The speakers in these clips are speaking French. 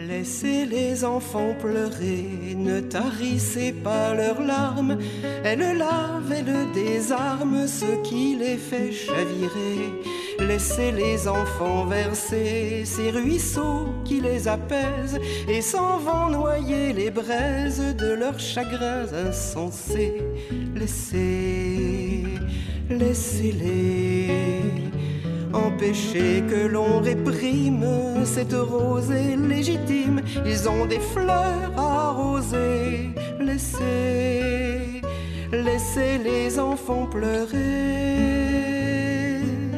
Laissez les enfants pleurer, ne tarissez pas leurs larmes. Elles lavent, elles désarment ce qui les fait chavirer. Laissez les enfants verser ces ruisseaux qui les apaisent et s'en vont noyer les braises de leurs chagrins insensés. Laissez-les. Empêchez que l'on réprime cette rosée légitime. Ils ont des fleurs à arroser. Laissez les enfants pleurer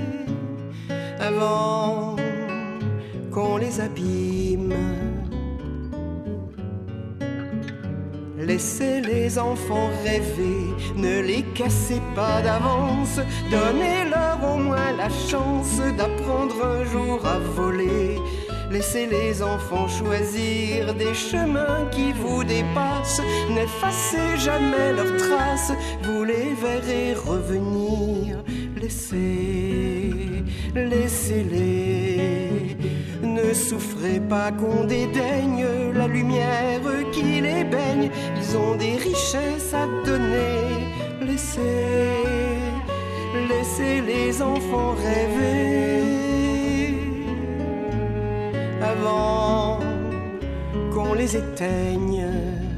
avant qu'on les abîme. Laissez les enfants rêver, ne les cassez pas d'avance. Donnez-leur au moins la chance d'apprendre un jour à voler. Laissez les enfants choisir des chemins qui vous dépassent. N'effacez jamais leurs traces, vous les verrez revenir. Laissez-les. Ne souffrez pas qu'on dédaigne la lumière qui les baigne. Ils ont des richesses à donner. Laissez les enfants rêver avant qu'on les éteigne.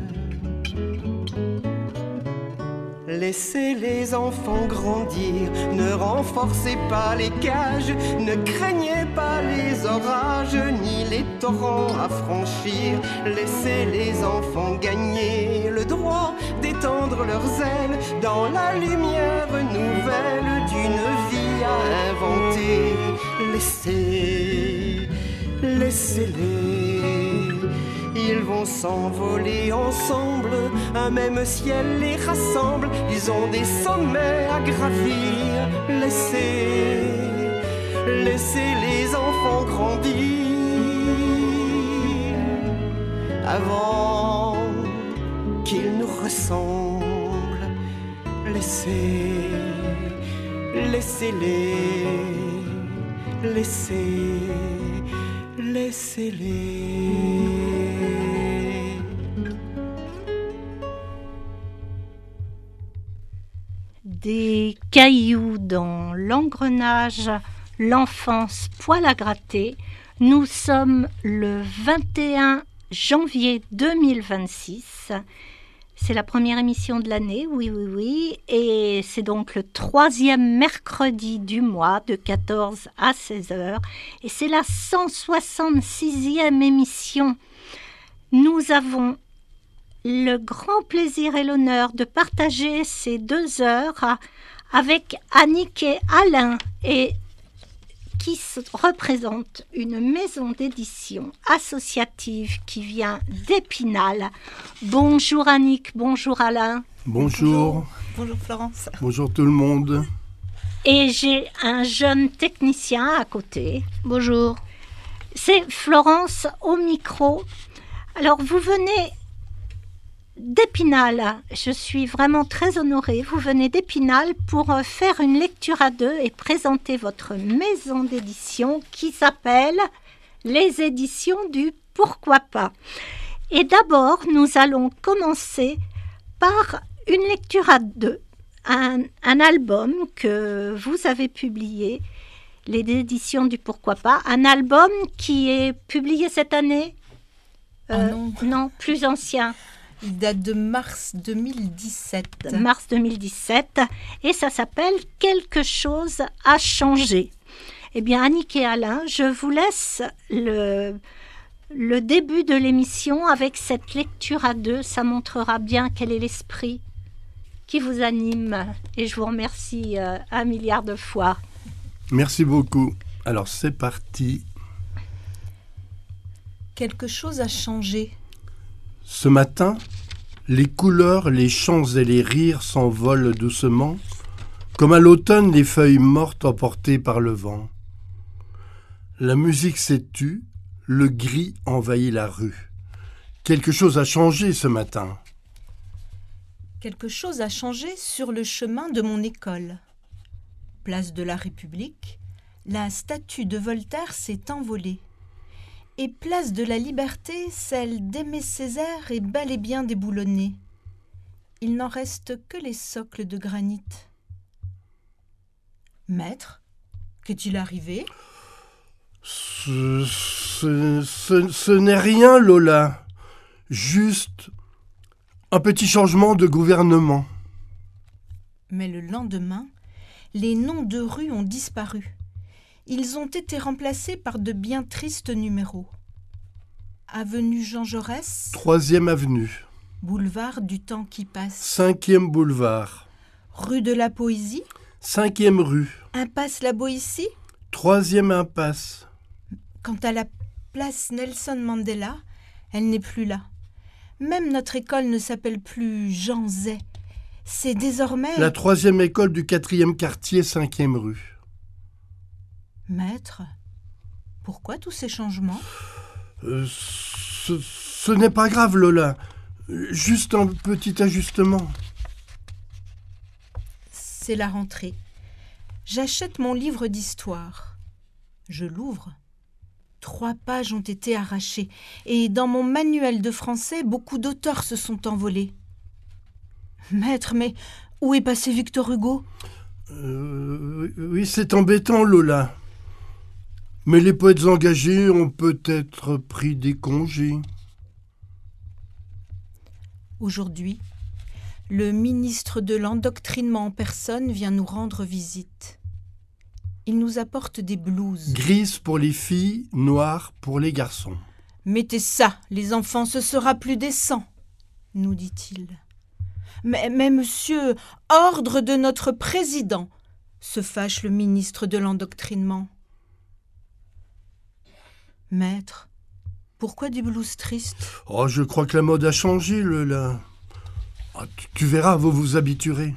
Laissez les enfants grandir, ne renforcez pas les cages, ne craignez pas les orages ni les torrents à franchir. Laissez les enfants gagner le droit d'étendre leurs ailes dans la lumière nouvelle d'une vie à inventer. Laissez-les. Ils vont s'envoler ensemble, un même ciel les rassemble. Ils ont des sommets à gravir. Laissez les enfants grandir avant qu'ils nous ressemblent. Laissez-les. Des cailloux dans l'engrenage, l'enfance poil à gratter. Nous sommes le 21 janvier 2026. C'est la première émission de l'année, oui. Et c'est donc le 3e mercredi du mois, de 14 à 16 heures. Et c'est la 166e émission. Nous avons le grand plaisir et l'honneur de partager ces 2 heures avec Annick et Alain, et qui représente une maison d'édition associative qui vient d'Épinal. Bonjour Annick, bonjour Alain. Bonjour. Bonjour Florence. Bonjour tout le monde. Et j'ai un jeune technicien à côté. Bonjour. C'est Florence au micro. Alors vous venez d'Épinal, je suis vraiment très honorée. Vous venez d'Épinal pour faire une lecture à 2 et présenter votre maison d'édition qui s'appelle Les Éditions du Pourquoi pas. Et d'abord, nous allons commencer par une lecture à 2, un album que vous avez publié, Les Éditions du Pourquoi pas, un album qui est publié cette année. Non, plus ancien. Il date de mars 2017. Mars 2017. Et ça s'appelle « Quelque chose a changé ». Eh bien, Annick et Alain, je vous laisse le début de l'émission avec cette lecture à 2. Ça montrera bien quel est l'esprit qui vous anime. Et je vous remercie 1 milliard de fois. Merci beaucoup. Alors, c'est parti. Quelque chose a changé. Ce matin, les couleurs, les chants et les rires s'envolent doucement, comme à l'automne les feuilles mortes emportées par le vent. La musique s'est tue, le gris envahit la rue. Quelque chose a changé ce matin. Quelque chose a changé sur le chemin de mon école. Place de la République, la statue de Voltaire s'est envolée. Et place de la Liberté, celle d'Aimé Césaire est bel et bien déboulonnée. Il n'en reste que les socles de granit. Maître, qu'est-il arrivé ? Ce n'est rien, Lola. Juste un petit changement de gouvernement. Mais le lendemain, les noms de rues ont disparu. Ils ont été remplacés par de bien tristes numéros. Avenue Jean Jaurès, 3e avenue, boulevard du temps qui passe. 5e boulevard, Rue de la Poésie, 5e rue, impasse la Boétie. 3e impasse. Quant à la place Nelson Mandela, elle n'est plus là. Même notre école ne s'appelle plus Jean Zay. C'est désormais... La 3e école du 4e quartier, 5e rue. Maître, pourquoi tous ces changements ? Ce n'est pas grave, Lola. Juste un petit ajustement. C'est la rentrée. J'achète mon livre d'histoire. Je l'ouvre. 3 pages ont été arrachées. Et dans mon manuel de français, beaucoup d'auteurs se sont envolés. Maître, mais où est passé Victor Hugo ? Oui, c'est embêtant, Lola. Mais les poètes engagés ont peut-être pris des congés. Aujourd'hui, le ministre de l'Endoctrinement en personne vient nous rendre visite. Il nous apporte des blouses. Grises pour les filles, noires pour les garçons. « Mettez ça, les enfants, ce sera plus décent, » nous dit-il. « Mais monsieur, ordre de notre président !» se fâche le ministre de l'Endoctrinement. « Maître, pourquoi des blouses tristes ?» Oh, je crois que la mode a changé, Lola. Oh, tu verras, vous vous habituerez.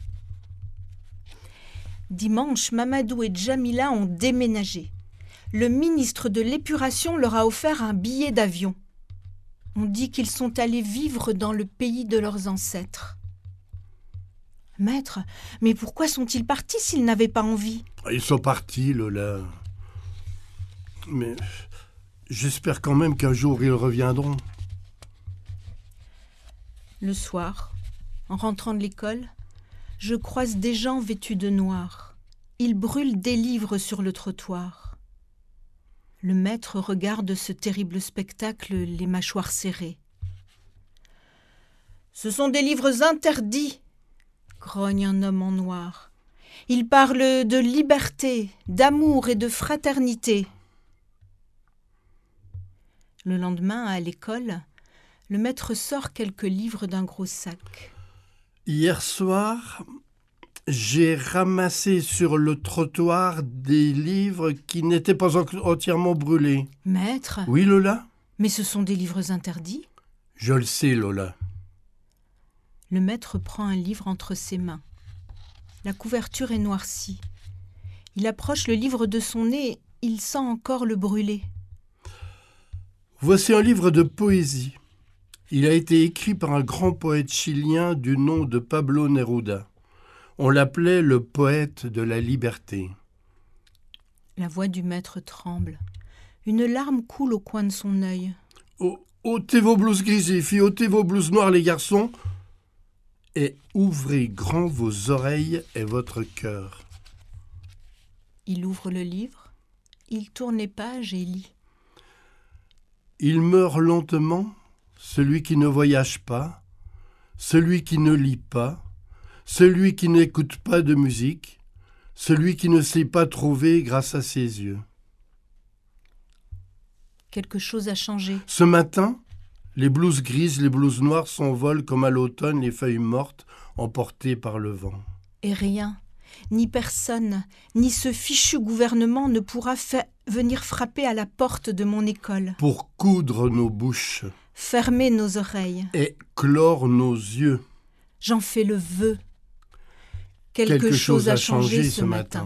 Dimanche, Mamadou et Djamila ont déménagé. Le ministre de l'Épuration leur a offert un billet d'avion. On dit qu'ils sont allés vivre dans le pays de leurs ancêtres. Maître, mais pourquoi sont-ils partis s'ils n'avaient pas envie ? Ils sont partis, Lola. Mais j'espère quand même qu'un jour ils reviendront. Le soir, en rentrant de l'école, je croise des gens vêtus de noir. Ils brûlent des livres sur le trottoir. Le maître regarde ce terrible spectacle, les mâchoires serrées. « Ce sont des livres interdits !» grogne un homme en noir. « Ils parlent de liberté, d'amour et de fraternité. » Le lendemain, à l'école, le maître sort quelques livres d'un gros sac. Hier soir, j'ai ramassé sur le trottoir des livres qui n'étaient pas entièrement brûlés. Maître ? Oui, Lola ? Mais ce sont des livres interdits ? Je le sais, Lola. Le maître prend un livre entre ses mains. La couverture est noircie. Il approche le livre de son nez, il sent encore le brûler. Voici un livre de poésie. Il a été écrit par un grand poète chilien du nom de Pablo Neruda. On l'appelait le poète de la liberté. La voix du maître tremble. Une larme coule au coin de son œil. Ôtez vos blouses grises, les filles, ôtez vos blouses noires, les garçons, et ouvrez grand vos oreilles et votre cœur. Il ouvre le livre, il tourne les pages et lit. Il meurt lentement, celui qui ne voyage pas, celui qui ne lit pas, celui qui n'écoute pas de musique, celui qui ne sait pas trouver grâce à ses yeux. Quelque chose a changé. Ce matin, les blouses grises, les blouses noires s'envolent comme à l'automne les feuilles mortes emportées par le vent. Et rien, ni personne, ni ce fichu gouvernement ne pourra venir frapper à la porte de mon école. Pour coudre nos bouches. Fermer nos oreilles. Et clore nos yeux. J'en fais le vœu. Quelque chose a changé ce matin.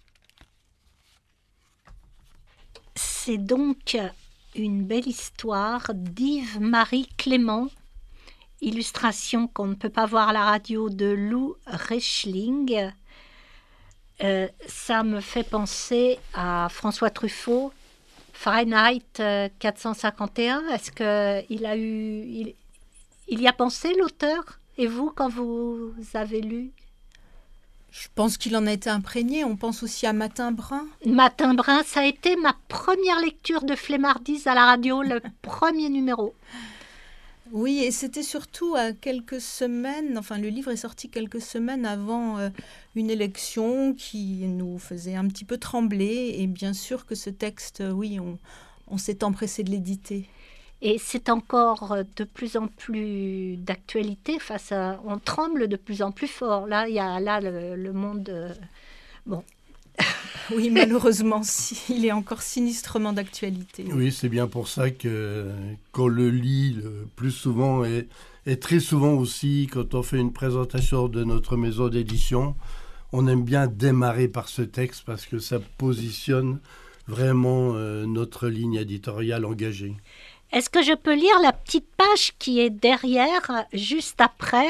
C'est donc une belle histoire d'Yves-Marie Clément, illustration qu'on ne peut pas voir à la radio de Lou Reichling. Ça me fait penser à François Truffaut, Fahrenheit 451, est-ce qu'il a eu... Il y a pensé, l'auteur? Et vous, quand vous avez lu? Je pense qu'il en a été imprégné. On pense aussi à Matin Brun. Matin Brun, ça a été ma première lecture de Flemmardise à la radio, le premier numéro. Oui, et c'était surtout à quelques semaines, enfin le livre est sorti quelques semaines avant une élection qui nous faisait un petit peu trembler. Et bien sûr que ce texte, oui, on s'est empressé de l'éditer. Et c'est encore de plus en plus d'actualité on tremble de plus en plus fort. Là, il y a le monde... bon. Oui, malheureusement, il est encore sinistrement d'actualité. Oui, c'est bien pour ça qu'on le lit le plus souvent et très souvent aussi, quand on fait une présentation de notre maison d'édition, on aime bien démarrer par ce texte parce que ça positionne vraiment notre ligne éditoriale engagée. Est-ce que je peux lire la petite page qui est derrière, juste après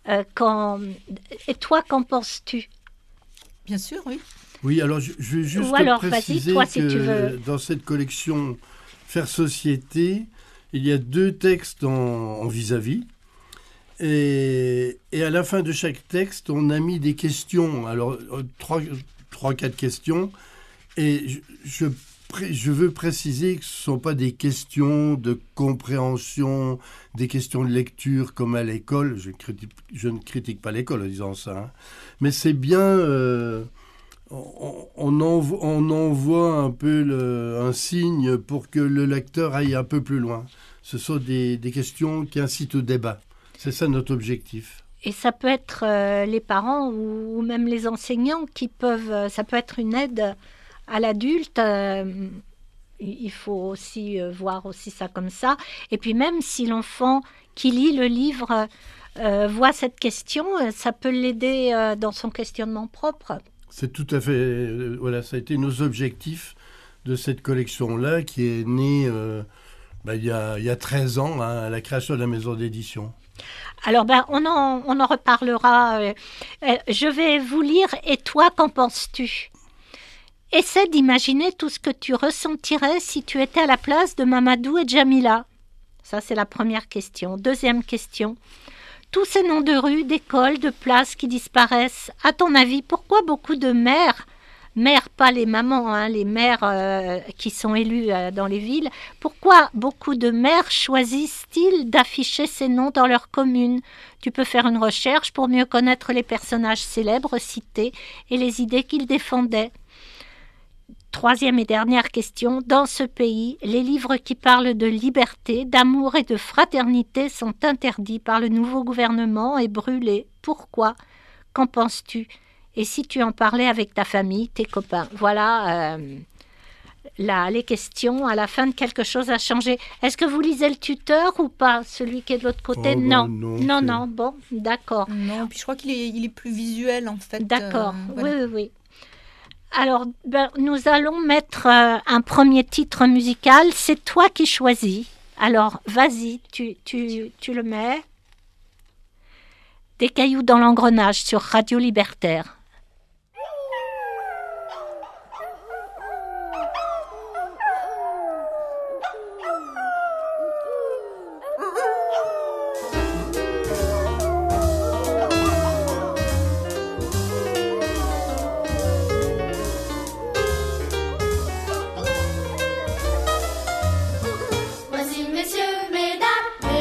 Et toi, qu'en penses-tu? Bien sûr, oui. Oui, alors je vais juste préciser toi, que si tu veux. Dans cette collection Faire Société, il y a 2 textes en vis-à-vis. Et à la fin de chaque texte, on a mis des questions. Alors, 3-4 questions. Et je veux préciser que ce ne sont pas des questions de compréhension, des questions de lecture comme à l'école. Je ne critique pas l'école en disant ça. Hein. Mais c'est bien... on envoie un peu un signe pour que le lecteur aille un peu plus loin. Ce sont des questions qui incitent au débat. C'est ça notre objectif. Et ça peut être les parents ou même les enseignants qui peuvent... ça peut être une aide à l'adulte. Il faut aussi voir aussi ça comme ça. Et puis même si l'enfant qui lit le livre voit cette question, ça peut l'aider dans son questionnement propre. C'est tout à fait... voilà, ça a été nos objectifs de cette collection-là qui est née il y a 13 ans, hein, à la création de la maison d'édition. Alors, on en reparlera. Je vais vous lire. Et toi, qu'en penses-tu? Essaie d'imaginer tout ce que tu ressentirais si tu étais à la place de Mamadou et Djamila. Ça, c'est la première question. Deuxième question. Tous ces noms de rues, d'écoles, de places qui disparaissent, à ton avis, pourquoi beaucoup de maires, pas les mamans, hein, les maires qui sont élus dans les villes, pourquoi beaucoup de maires choisissent-ils d'afficher ces noms dans leur commune? Tu peux faire une recherche pour mieux connaître les personnages célèbres cités et les idées qu'ils défendaient. Troisième et dernière question. Dans ce pays, les livres qui parlent de liberté, d'amour et de fraternité sont interdits par le nouveau gouvernement et brûlés. Pourquoi? Qu'en penses-tu? Et si tu en parlais avec ta famille, tes copains? Voilà les questions. À la fin de Quelque chose a changé. Est-ce que vous lisez le tuteur ou pas? Celui qui est de l'autre côté? Non. Bon, d'accord. Non, puis je crois qu'il est plus visuel en fait. D'accord, voilà. oui. Alors, nous allons mettre un premier titre musical. C'est toi qui choisis. Alors, vas-y, tu le mets. Des cailloux dans l'engrenage sur Radio Libertaire.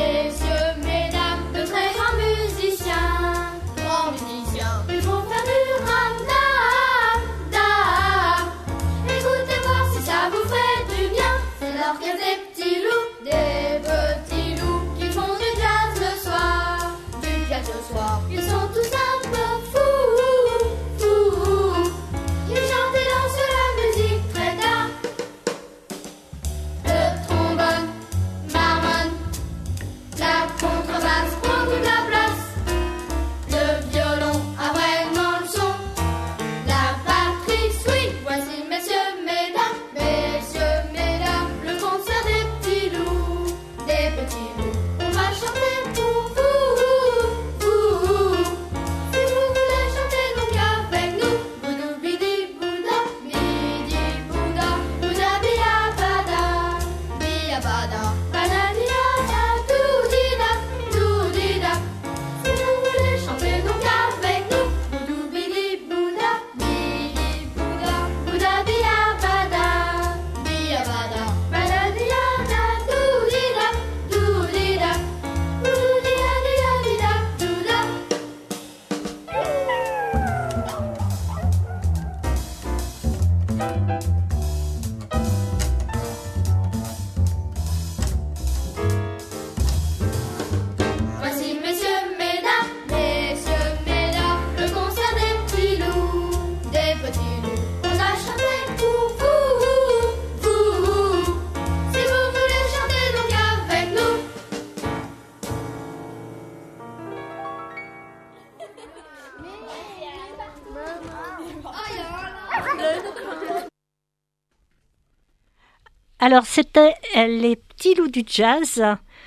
Messieurs, mesdames, de très grands musiciens. Il faut faire du Alors, c'était les petits loups du jazz,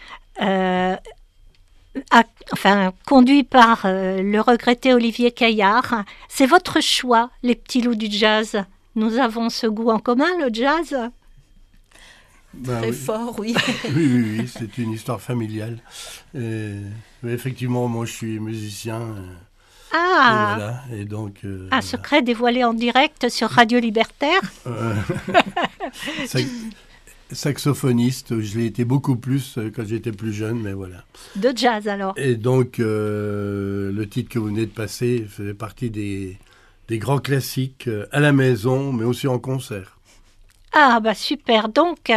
conduit par le regretté Olivier Caillard. C'est votre choix, les petits loups du jazz. Nous avons ce goût en commun, le jazz. Très fort, oui. Oui, c'est une histoire familiale. Mais effectivement, moi, je suis musicien. Ah, et voilà. Et donc, un secret dévoilé en direct sur Radio Libertaire. Saxophoniste, je l'ai été beaucoup plus quand j'étais plus jeune, mais voilà. De jazz, alors. Et donc, le titre que vous venez de passer faisait partie des grands classiques à la maison, mais aussi en concert. Ah, bah super. Donc,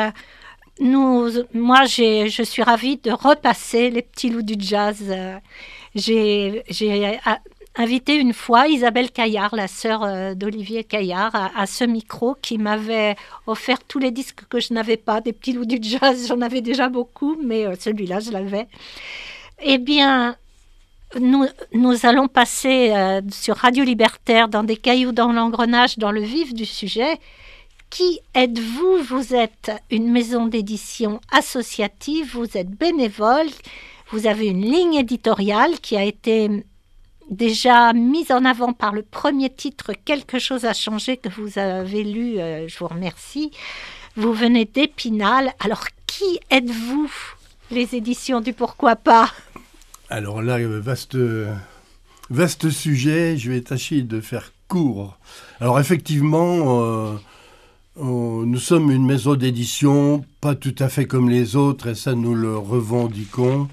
je suis ravie de repasser les petits loups du jazz. J'ai invité une fois Isabelle Caillard, la sœur d'Olivier Caillard, à ce micro, qui m'avait offert tous les disques que je n'avais pas, des petits loups du jazz. J'en avais déjà beaucoup, mais celui-là, je l'avais. Eh bien, nous allons passer sur Radio Libertaire, dans des cailloux dans l'engrenage, dans le vif du sujet. Qui êtes-vous ? Vous êtes une maison d'édition associative, vous êtes bénévole, vous avez une ligne éditoriale qui a été déjà mise en avant par le premier titre « Quelque chose a changé » que vous avez lu, je vous remercie. Vous venez d'Épinal. Alors, qui êtes-vous ? Les éditions du Pourquoi pas ? Alors là, vaste sujet, je vais tâcher de faire court. Alors effectivement, nous sommes une maison d'édition, pas tout à fait comme les autres, et ça nous le revendiquons.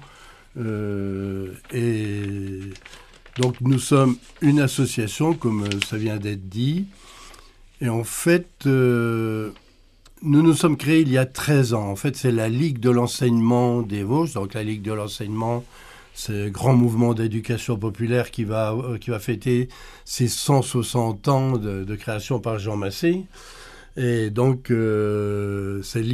Et donc nous sommes une association, comme ça vient d'être dit. Et en fait, nous nous sommes créés il y a 13 ans. En fait, c'est la Ligue de l'enseignement des Vosges. Donc la Ligue de l'enseignement, c'est un grand mouvement d'éducation populaire qui va fêter ses 160 ans de création par Jean Massé. Et donc, c'est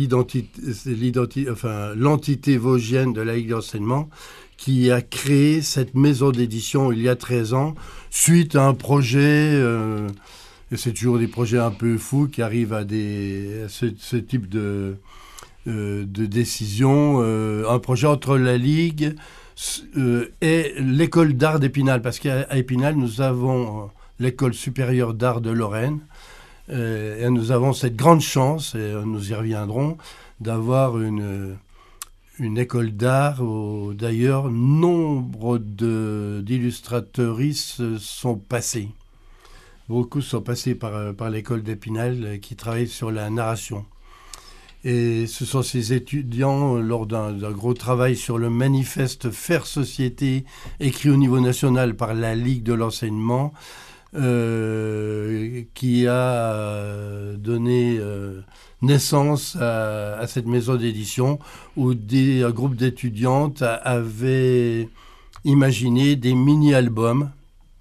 l'entité vosgienne de la Ligue d'enseignement qui a créé cette maison d'édition il y a 13 ans, suite à un projet, et c'est toujours des projets un peu fous qui arrivent à ce type de décision, un projet entre la Ligue et l'école d'art d'Épinal, parce qu'à Épinal, nous avons l'école supérieure d'art de Lorraine, et nous avons cette grande chance, et nous y reviendrons, d'avoir une école d'art où d'ailleurs nombre d'illustratrices sont passées. Beaucoup sont passés par l'école d'Épinal qui travaille sur la narration. Et ce sont ces étudiants, lors d'un gros travail sur le manifeste Faire Société, écrit au niveau national par la Ligue de l'enseignement, qui a donné naissance à cette maison d'édition où un groupe d'étudiantes avait imaginé des mini-albums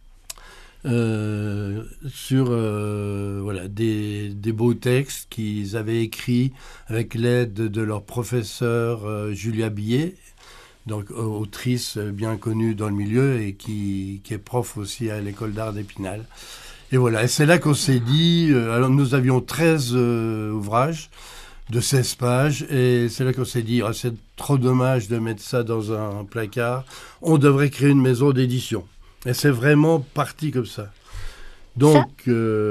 sur des beaux textes qu'ils avaient écrits avec l'aide de leur professeur Julia Billet, donc autrice bien connue dans le milieu et qui est prof aussi à l'école d'art d'Épinal. Et voilà, et c'est là qu'on s'est dit, alors nous avions 13 ouvrages de 16 pages, et c'est là qu'on s'est dit, c'est trop dommage de mettre ça dans un placard, on devrait créer une maison d'édition. Et c'est vraiment parti comme ça. Donc,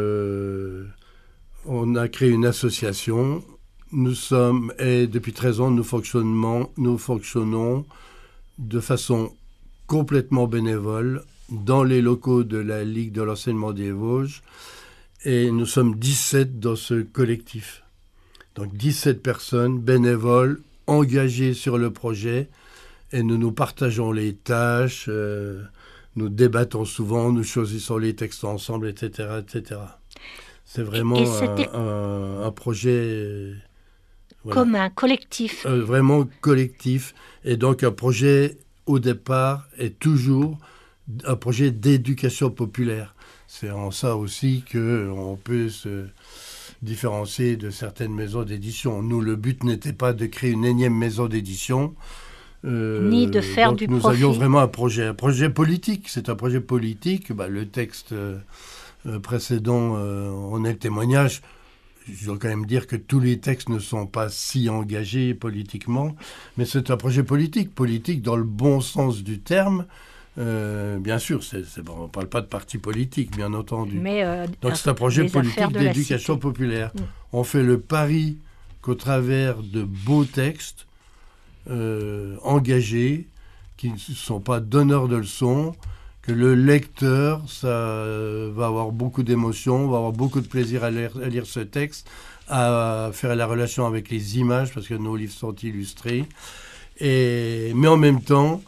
on a créé une association, et depuis 13 ans, nous fonctionnons de façon complètement bénévole dans les locaux de la Ligue de l'enseignement des Vosges, et nous sommes 17 dans ce collectif. Donc 17 personnes bénévoles, engagées sur le projet, et nous partageons les tâches, nous débattons souvent, nous choisissons les textes ensemble, etc. etc. C'est vraiment un projet... commun, collectif. Vraiment collectif, et donc un projet au départ est toujours un projet d'éducation populaire. C'est en ça aussi qu'on peut se différencier de certaines maisons d'édition. Nous, le but n'était pas de créer une énième maison d'édition, ni de faire du profit. Nous avions vraiment un projet politique. C'est un projet politique. Le texte précédent en est le témoignage. je dois quand même dire que tous les textes ne sont pas si engagés politiquement, mais c'est un projet politique dans le bon sens du terme. Bien sûr, on ne parle pas de parti politique, bien entendu. Donc c'est un projet politique d'éducation populaire. On fait le pari qu'au travers de beaux textes engagés, qui ne sont pas donneurs de leçons, que le lecteur va avoir beaucoup d'émotions, va avoir beaucoup de plaisir à lire ce texte, à faire la relation avec les images, parce que nos livres sont illustrés. Mais en même temps,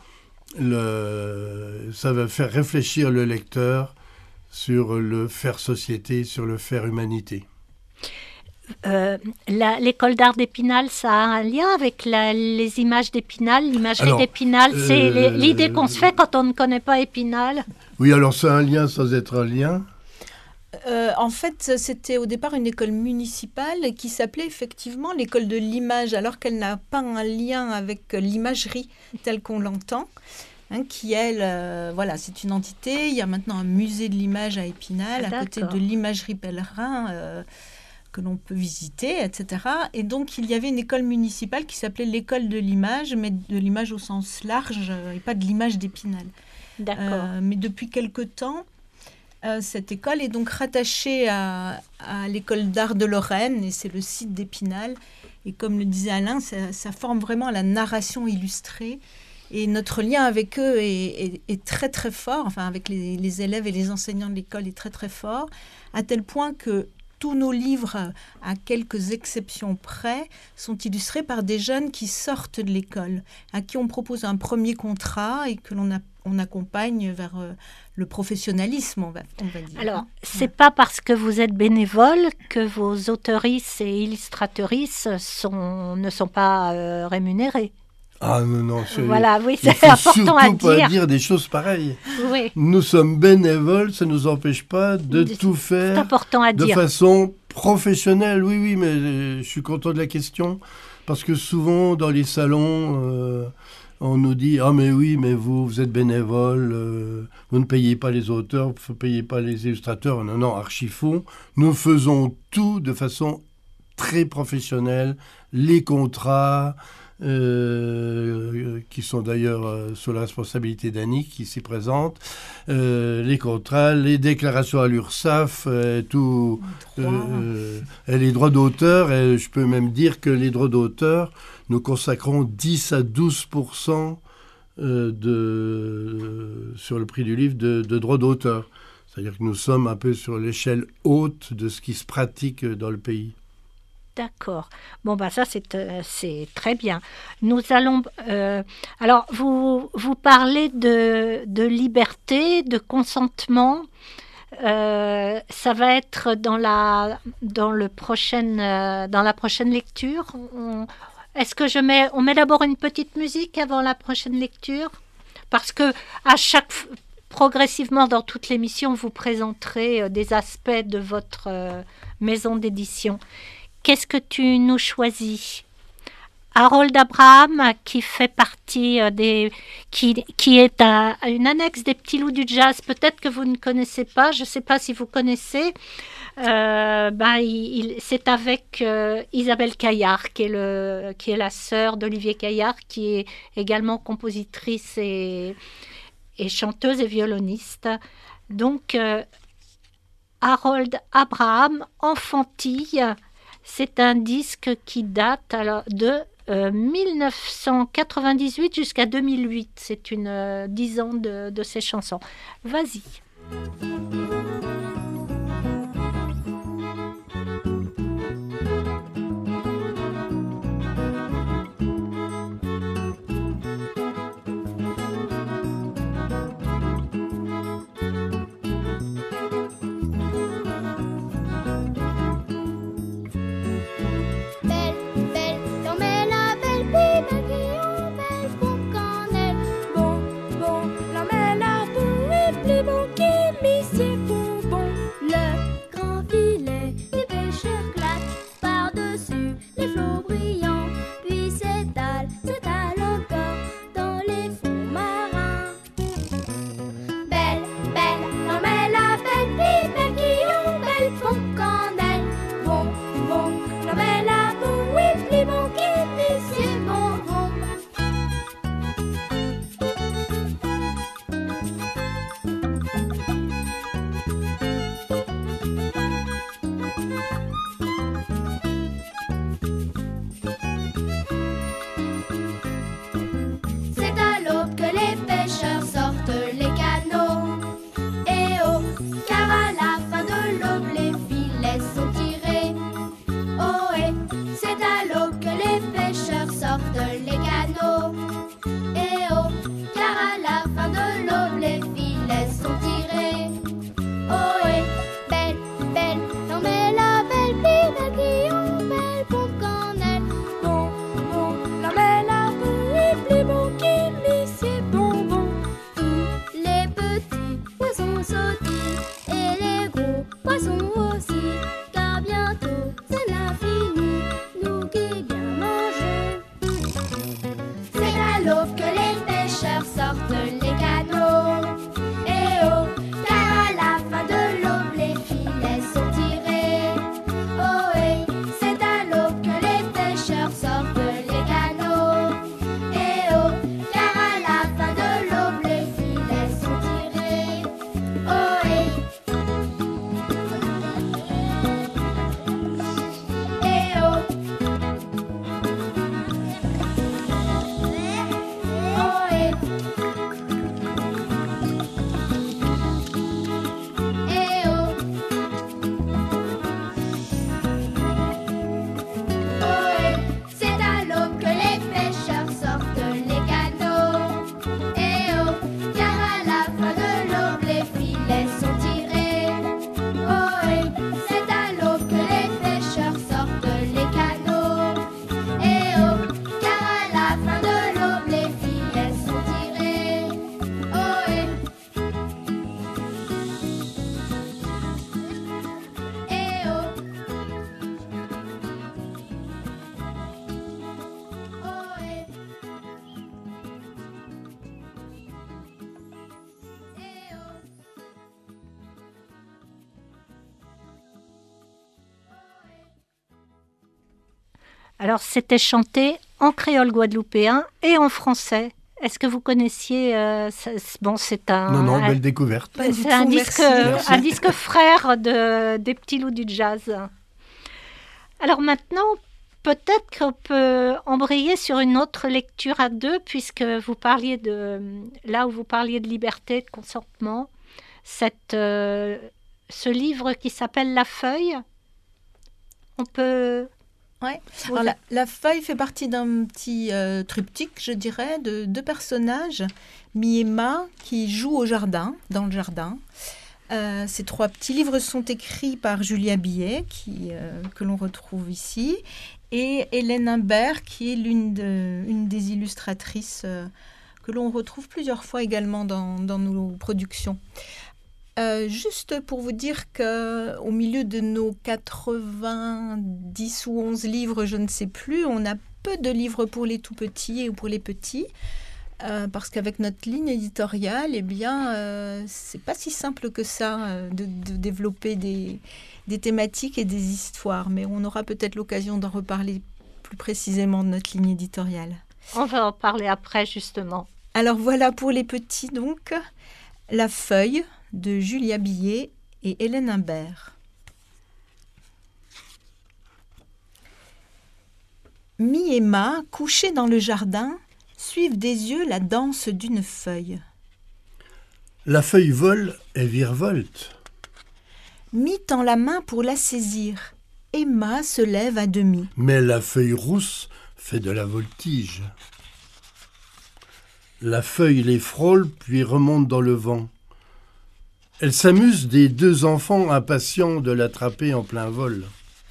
ça va faire réfléchir le lecteur sur le faire société, sur le faire humanité. L'école d'art d'Épinal, ça a un lien avec les images d'Épinal, l'imagerie d'Épinal. C'est l'idée qu'on se fait quand on ne connaît pas Épinal. Oui, alors c'est un lien sans être un lien. En fait, c'était au départ une école municipale qui s'appelait effectivement l'école de l'image, alors qu'elle n'a pas un lien avec l'imagerie telle qu'on l'entend, qui elle, voilà, c'est une entité. Il y a maintenant un musée de l'image à Épinal, à côté de l'imagerie Pellerin, que l'on peut visiter, etc. Et donc, il y avait une école municipale qui s'appelait l'école de l'image, mais de l'image au sens large, et pas de l'image d'Épinal. D'accord. Mais depuis quelque temps, cette école est donc rattachée à l'école d'art de Lorraine, et c'est le site d'Épinal. Et comme le disait Alain, ça forme vraiment la narration illustrée. Et notre lien avec eux est très très fort, enfin avec les élèves et les enseignants de l'école est très très fort, à tel point que tous nos livres, à quelques exceptions près, sont illustrés par des jeunes qui sortent de l'école, à qui on propose un premier contrat et que on accompagne vers le professionnalisme, on va dire. Alors, c'est pas parce que vous êtes bénévole que vos auteurices et illustratrices ne sont pas rémunérées. Ah non, voilà, oui, c'est important à dire. Il ne faut surtout pas dire des choses pareilles. Oui. Nous sommes bénévoles, ça ne nous empêche pas de tout faire de façon professionnelle. Oui, mais je suis content de la question, parce que souvent, dans les salons, on nous dit « Ah, mais oui, mais vous êtes bénévole, vous ne payez pas les auteurs, vous ne payez pas les illustrateurs. » Non, archi faux. Nous faisons tout de façon très professionnelle, les contrats... qui sont d'ailleurs sous la responsabilité d'Annick qui s'y présente, les contrats, les déclarations à l'URSSAF, tout, et les droits d'auteur, et je peux même dire que les droits d'auteur, nous consacrons 10 à 12% sur le prix du livre de droits d'auteur. C'est-à-dire que nous sommes un peu sur l'échelle haute de ce qui se pratique dans le pays. D'accord. Bon, ça, c'est très bien. Nous allons... alors, vous parlez de liberté, de consentement. Ça va être dans la prochaine lecture. Est-ce que on met d'abord une petite musique avant la prochaine lecture? Parce que progressivement, dans toute l'émission, vous présenterez des aspects de votre maison d'édition. Qu'est-ce que tu nous choisis? Harold Abraham, qui fait partie qui est une annexe des Petits Loups du Jazz. Peut-être que vous ne connaissez pas, je ne sais pas si vous connaissez. C'est avec Isabelle Caillard, qui est la sœur d'Olivier Caillard, qui est également compositrice et chanteuse et violoniste. Donc, Harold Abraham, Enfantille. C'est un disque qui date de 1998 jusqu'à 2008. C'est 10 ans de ces chansons. Vas-y. Bon, Alors, c'était chanté en créole guadeloupéen et en français. Est-ce que vous connaissiez bon, c'est un... Non, belle découverte. C'est un disque frère des Petits Loups du Jazz. Alors maintenant, peut-être qu'on peut embrayer sur une autre lecture à deux, puisque vous parliez là où vous parliez de liberté, de consentement, ce livre qui s'appelle La Feuille. On peut... Ouais. Alors, la feuille fait partie d'un petit triptyque, je dirais, de deux personnages, Mi et Ma, qui jouent dans le jardin. Ces trois petits livres sont écrits par Julia Billet, que l'on retrouve ici, et Hélène Imbert, qui est une des illustratrices que l'on retrouve plusieurs fois également dans nos productions. Juste pour vous dire qu'au milieu de nos 90 ou 11 livres, je ne sais plus, on a peu de livres pour les tout-petits ou pour les petits, parce qu'avec notre ligne éditoriale, c'est pas si simple que ça de développer des thématiques et des histoires, mais on aura peut-être l'occasion d'en reparler plus précisément de notre ligne éditoriale. On va en parler après, justement. Alors voilà pour les petits, donc, La Feuille de Julia Billet et Hélène Imbert. Mi et Ma, couchés dans le jardin, suivent des yeux la danse d'une feuille. La feuille vole et virevolte. Mi tend la main pour la saisir, et Ma se lève à demi. Mais la feuille rousse fait de la voltige. La feuille les frôle puis remonte dans le vent. Elle s'amuse des deux enfants impatients de l'attraper en plein vol.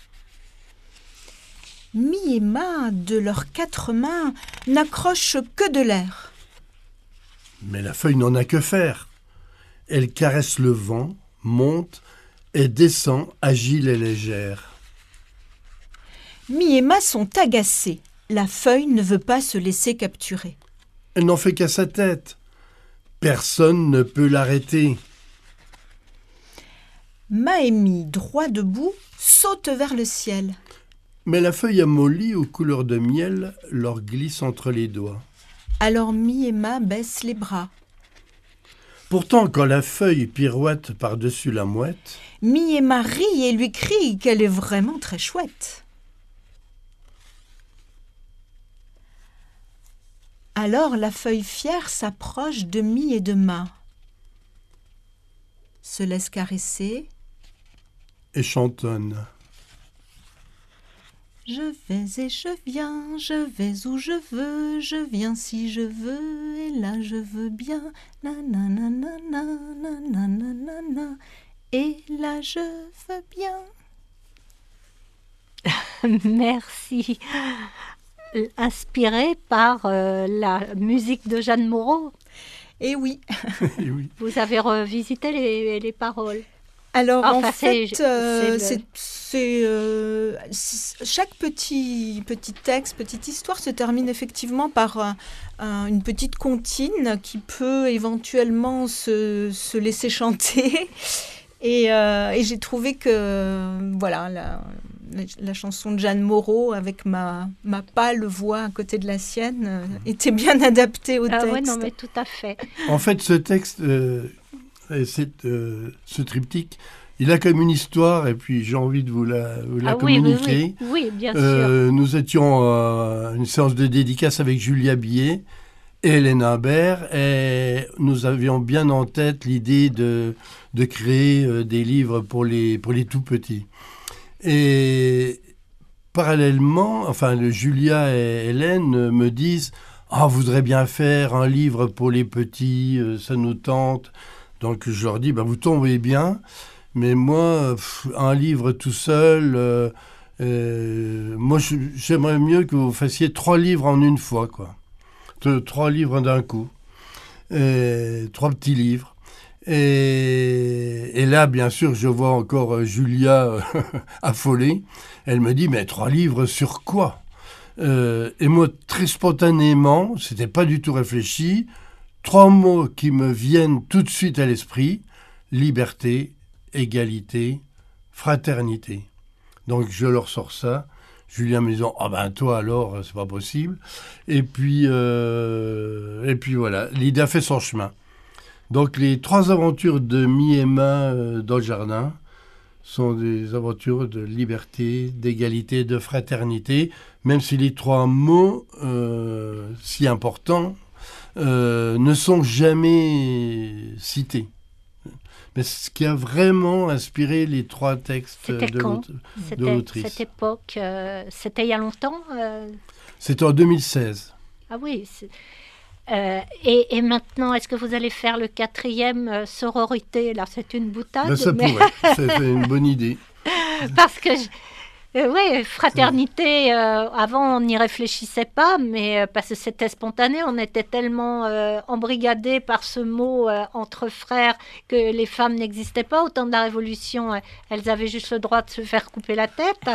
Mi et Ma, de leurs 4 mains, n'accrochent que de l'air. Mais la feuille n'en a que faire. Elle caresse le vent, monte et descend, agile et légère. Mi et Ma sont agacés. La feuille ne veut pas se laisser capturer. Elle n'en fait qu'à sa tête. Personne ne peut l'arrêter. Ma et Mi, droit debout, sautent vers le ciel. Mais la feuille amollie aux couleurs de miel leur glisse entre les doigts. Alors Mi et Ma baissent les bras. Pourtant, quand la feuille pirouette par-dessus la mouette, Mi et Ma rient et lui crient qu'elle est vraiment très chouette. Alors la feuille fière s'approche de Mi et de Ma, se laisse caresser et chantonne. Je vais et je viens, je vais où je veux, je viens si je veux, et là je veux bien, na na na na na na na na na na, et là je veux bien. Merci. Inspiré par la musique de Jeanne Moreau. Eh oui. Et oui. Vous avez revisité les paroles. Alors enfin, en fait, chaque petit texte, petite histoire se termine effectivement par une petite comptine qui peut éventuellement se laisser chanter. Et j'ai trouvé que voilà la chanson de Jeanne Moreau avec ma pâle voix à côté de la sienne était bien adaptée au texte. Oui, non, mais tout à fait. En fait, ce texte, ce triptyque, il a comme une histoire, et puis j'ai envie de vous la communiquer. Oui, bien sûr. Nous étions à une séance de dédicace avec Julia Billet et Hélène Imbert, et nous avions bien en tête l'idée de créer des livres pour les tout petits. Et parallèlement, Julia et Hélène me disent « Ah, on voudrait bien faire un livre pour les petits, ça nous tente. » Donc je leur dis « Vous tombez bien, mais moi, un livre tout seul, moi j'aimerais mieux que vous fassiez 3 livres en une fois, quoi. 3 livres d'un coup, 3 petits livres. » Et là, bien sûr, je vois encore Julia affolée. Elle me dit, mais 3 livres sur quoi ? Et moi, très spontanément, c'était pas du tout réfléchi, 3 mots qui me viennent tout de suite à l'esprit, liberté, égalité, fraternité. Donc je leur sors ça. Julien me disant « Ah ben toi alors, c'est pas possible ». Et puis voilà, l'idée a fait son chemin. Donc les 3 aventures de Mi-Emma dans le jardin sont des aventures de liberté, d'égalité, de fraternité, même si les 3 mots si importants ne sont jamais cités. Mais ce qui a vraiment inspiré les 3 textes de l'autrice. Cette époque, c'était il y a longtemps C'était en 2016. Ah oui. Et maintenant, est-ce que vous allez faire le 4e, sororité? Là, c'est une boutade. Ben, ça pourrait, c'est une bonne idée. Parce que, oui, fraternité, avant, on n'y réfléchissait pas, mais parce que c'était spontané, on était tellement embrigadés par ce mot entre frères que les femmes n'existaient pas. Au temps de la Révolution, elles avaient juste le droit de se faire couper la tête.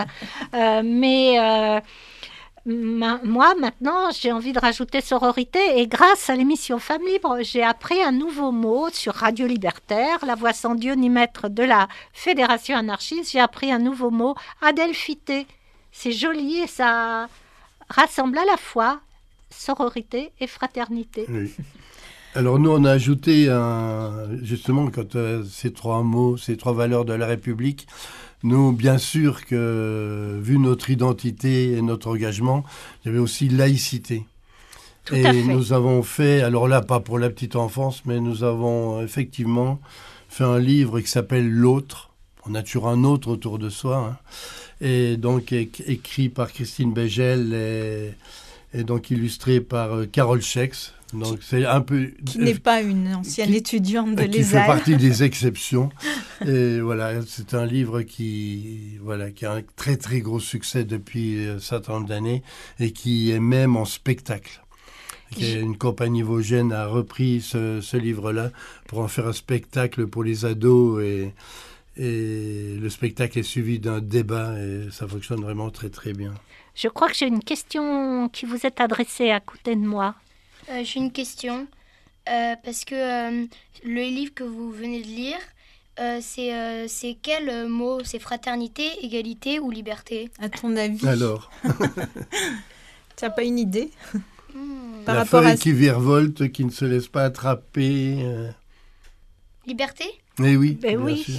Moi, maintenant, j'ai envie de rajouter sororité et grâce à l'émission Femmes Libres, j'ai appris un nouveau mot sur Radio Libertaire, la voix sans Dieu ni maître de la Fédération anarchiste. J'ai appris un nouveau mot, adelphité. C'est joli et ça rassemble à la fois sororité et fraternité. Oui. Alors nous, on a ajouté, justement, quand ces 3 mots, ces 3 valeurs de la République, nous, bien sûr que, vu notre identité et notre engagement, il y avait aussi laïcité. Tout à fait. Nous avons fait, alors là, pas pour la petite enfance, mais nous avons effectivement fait un livre qui s'appelle « L'autre ». On a toujours un autre autour de soi. Hein. Et donc, écrit par Christine Bégel et donc illustré par Carole Schex. Donc c'est un peu qui n'est pas une ancienne étudiante de l'ESAL. Qui fait partie des exceptions. Et voilà, c'est un livre qui a un très très gros succès depuis un certain nombre d'années et qui est même en spectacle. Une compagnie vosgienne a repris ce livre-là pour en faire un spectacle pour les ados et le spectacle est suivi d'un débat et ça fonctionne vraiment très très bien. Je crois que j'ai une question qui vous est adressée à côté de moi. J'ai une question, parce que le livre que vous venez de lire, c'est quel mot? C'est fraternité, égalité ou liberté? À ton avis? Alors Tu n'as pas une idée par la feuille qui virevolte, qui ne se laisse pas attraper. Liberté? Eh oui, bien oui. Sûr.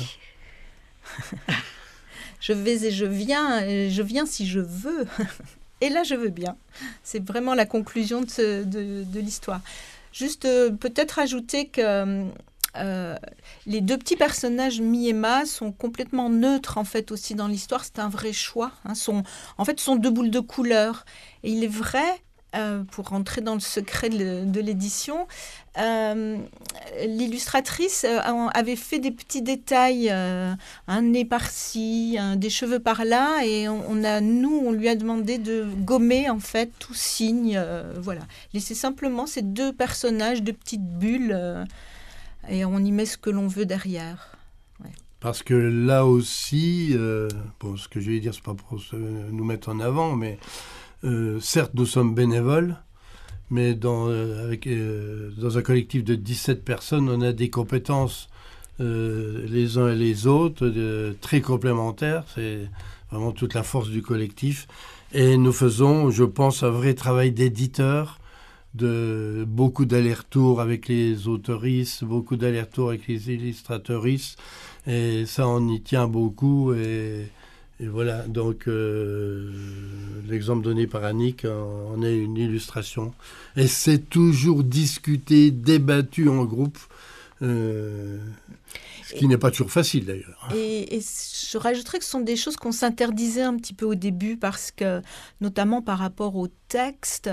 Je vais et je viens si je veux. Et là, je veux bien. C'est vraiment la conclusion de l'histoire. Juste peut-être ajouter que les 2 petits personnages, Mi-Emma, sont complètement neutres en fait aussi dans l'histoire. C'est un vrai choix. Hein. Sont 2 boules de couleur. Et il est vrai, pour rentrer dans le secret de l'édition, l'illustratrice avait fait des petits détails, un nez par-ci, des cheveux par-là, et on lui a demandé de gommer en fait tout signe, voilà. Laisser simplement ces 2 personnages, 2 petites bulles, et on y met ce que l'on veut derrière. Ouais. Parce que là aussi, ce que je vais dire, c'est pas pour nous mettre en avant, mais certes, nous sommes bénévoles, mais dans un collectif de 17 personnes, on a des compétences les uns et les autres très complémentaires. C'est vraiment toute la force du collectif. Et nous faisons, je pense, un vrai travail d'éditeur, beaucoup d'allers-retours avec les autoristes, beaucoup d'allers-retours avec les illustrateuristes. Et ça, on y tient beaucoup. Et voilà, donc l'exemple donné par Annick en est une illustration. Et c'est toujours discuté, débattu en groupe, ce qui n'est pas toujours facile d'ailleurs. Et je rajouterais que ce sont des choses qu'on s'interdisait un petit peu au début parce que, notamment par rapport au texte,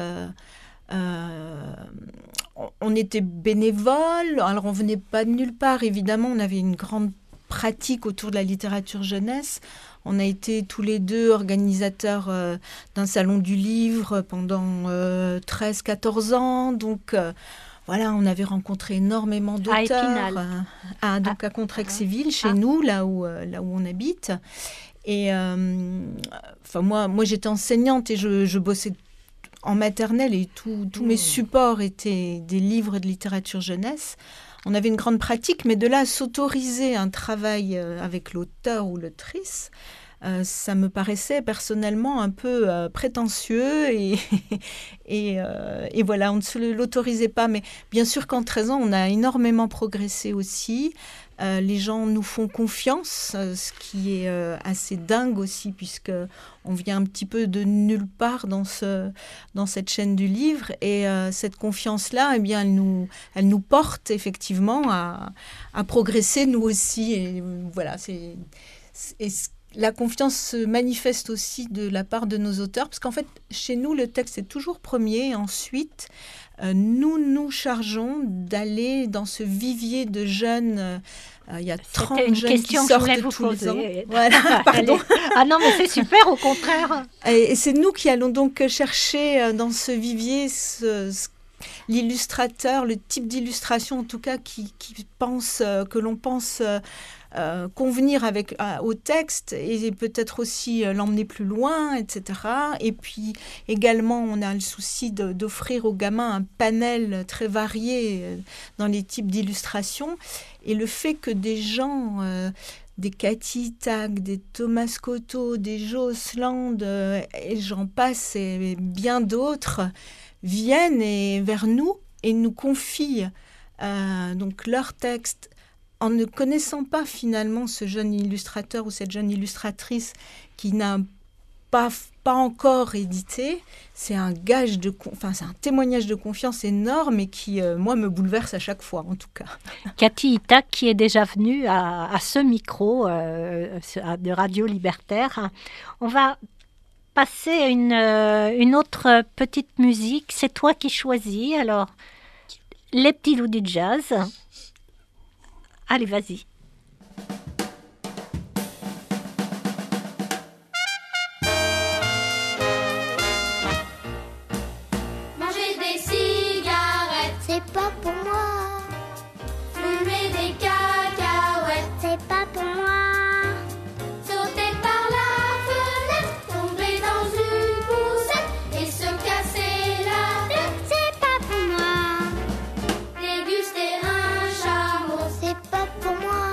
on était bénévoles, alors on venait pas de nulle part, évidemment, on avait une grande pratique autour de la littérature jeunesse. On a été tous les 2 organisateurs d'un salon du livre pendant 13-14 ans. Donc, voilà, on avait rencontré énormément d'auteurs. À Contrexéville, chez nous, là où on habite. Et moi, j'étais enseignante et je bossais en maternelle et tous mes supports étaient des livres de littérature jeunesse. On avait une grande pratique, mais de là à s'autoriser un travail avec l'auteur ou l'autrice, ça me paraissait personnellement un peu prétentieux et voilà, on ne se l'autorisait pas. Mais bien sûr qu'en 13 ans, on a énormément progressé aussi. Les gens nous font confiance, ce qui est assez dingue aussi, puisque on vient un petit peu de nulle part dans cette chaîne du livre. Et cette confiance-là, eh bien, elle nous porte effectivement à progresser nous aussi. Et voilà, la confiance se manifeste aussi de la part de nos auteurs, parce qu'en fait, chez nous, le texte est toujours premier. Et ensuite, nous nous chargeons d'aller dans ce vivier de jeunes. Il y a 30 jeunes qui sortent tous les ans. Voilà, pardon. Ah non, mais c'est super, au contraire. Et c'est nous qui allons donc chercher dans ce vivier l'illustrateur, le type d'illustration en tout cas que l'on pense convenir au texte et peut-être aussi l'emmener plus loin, etc. Et puis également, on a le souci d'offrir aux gamins un panel très varié dans les types d'illustrations. Et le fait que des gens, des Cathy Tag, des Thomas Scotto, des Joe Land, et j'en passe, et bien d'autres, viennent vers nous et nous confient donc leurs textes, en ne connaissant pas finalement ce jeune illustrateur ou cette jeune illustratrice qui n'a pas encore édité, c'est un c'est un témoignage de confiance énorme et qui, moi, me bouleverse à chaque fois, en tout cas. Cathy Itac, qui est déjà venue à ce micro de Radio Libertaire. On va passer à une autre petite musique. C'est toi qui choisis. Alors, les petits loups du jazz. Allez, vas-y. Manger des cigarettes, c'est pas pour moi. Fumer des cacahuètes, c'est pas pour moi. Sauter par la fenêtre, tomber dans une poussette et se casser la tête, c'est pas pour moi. Déguster un chameau, c'est pas pour moi.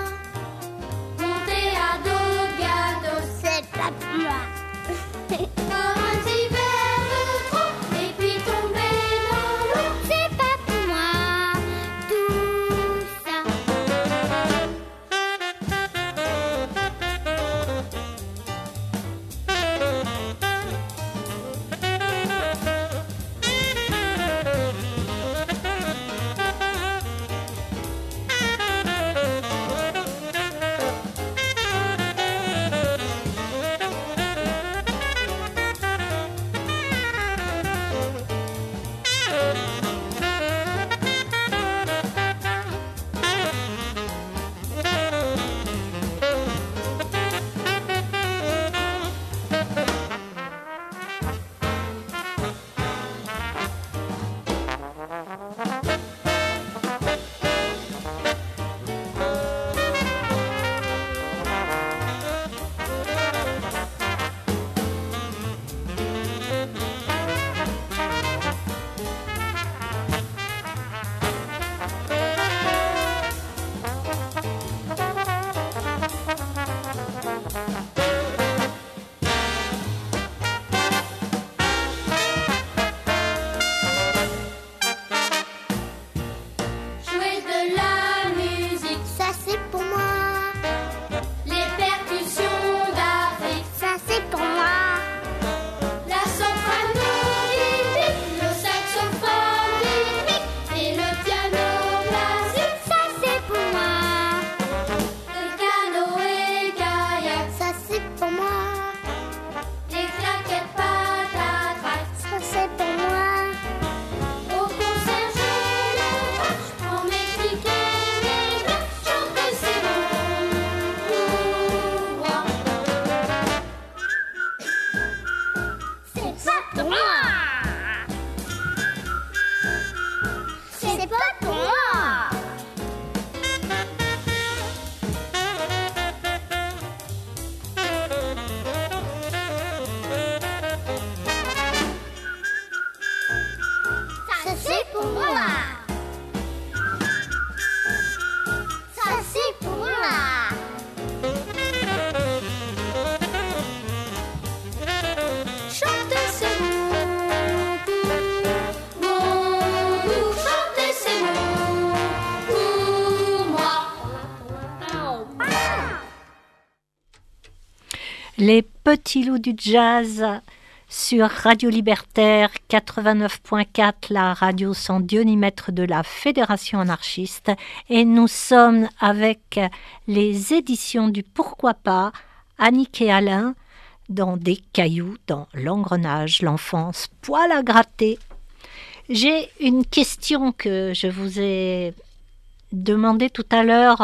Les petits loups du jazz sur Radio Libertaire 89.4, la radio sans Dieu ni maître de la Fédération anarchiste. Et nous sommes avec les éditions du Pourquoi pas, Annick et Alain, dans Des cailloux dans l'engrenage, l'enfance, poil à gratter. J'ai une question que je vous ai demandée tout à l'heure,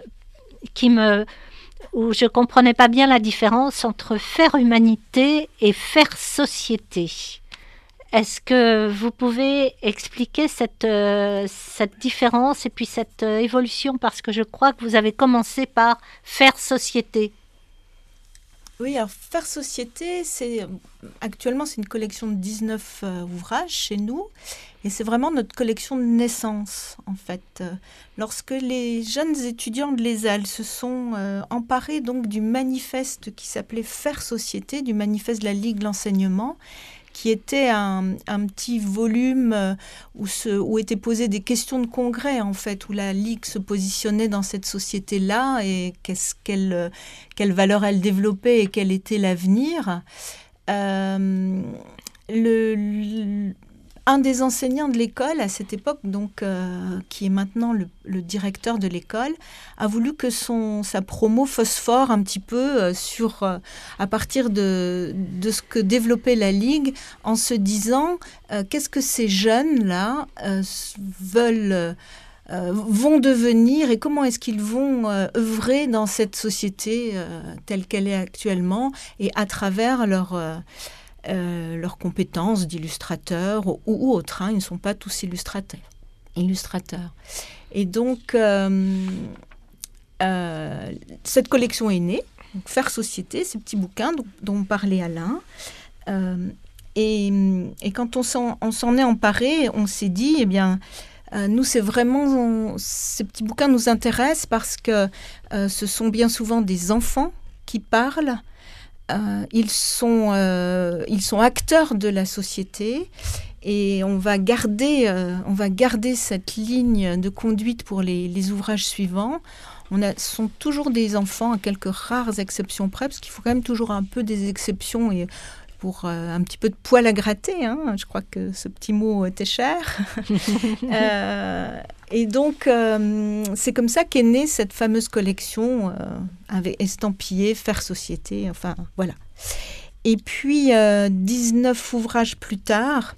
où je ne comprenais pas bien la différence entre faire humanité et faire société. Est-ce que vous pouvez expliquer cette différence et puis cette évolution, parce que je crois que vous avez commencé par faire société. Oui, alors Faire société, actuellement c'est une collection de 19 ouvrages chez nous, et c'est vraiment notre collection de naissance en fait. Lorsque les jeunes étudiants de l'ESAL se sont emparés donc du manifeste qui s'appelait Faire société, du manifeste de la Ligue de l'enseignement, qui était un petit volume où étaient posées des questions de congrès, en fait, où la Ligue se positionnait dans cette société-là et quelle valeur elle développait et quel était l'avenir. Un des enseignants de l'école à cette époque, donc, qui est maintenant le directeur de l'école, a voulu que sa promo phosphore un petit peu à partir de ce que développait la Ligue, en se disant qu'est-ce que ces jeunes-là vont devenir et comment est-ce qu'ils vont œuvrer dans cette société telle qu'elle est actuellement et à travers leurs compétences d'illustrateurs ou autres. Ils ne sont pas tous illustrateurs. Et donc, cette collection est née. Donc, Faire société, ces petits bouquins dont parlait Alain. Et quand on s'en est emparé, on s'est dit, eh bien, nous, c'est vraiment... ces petits bouquins nous intéressent parce que ce sont bien souvent des enfants qui parlent. Ils sont acteurs de la société et on va garder cette ligne de conduite pour les ouvrages suivants. Ce sont toujours des enfants, à quelques rares exceptions près, parce qu'il faut quand même toujours un peu des exceptions et pour un petit peu de poil à gratter. Je crois que ce petit mot était cher. Et donc, c'est comme ça qu'est née cette fameuse collection estampillée Faire société. Enfin, voilà. Et puis, 19 ouvrages plus tard,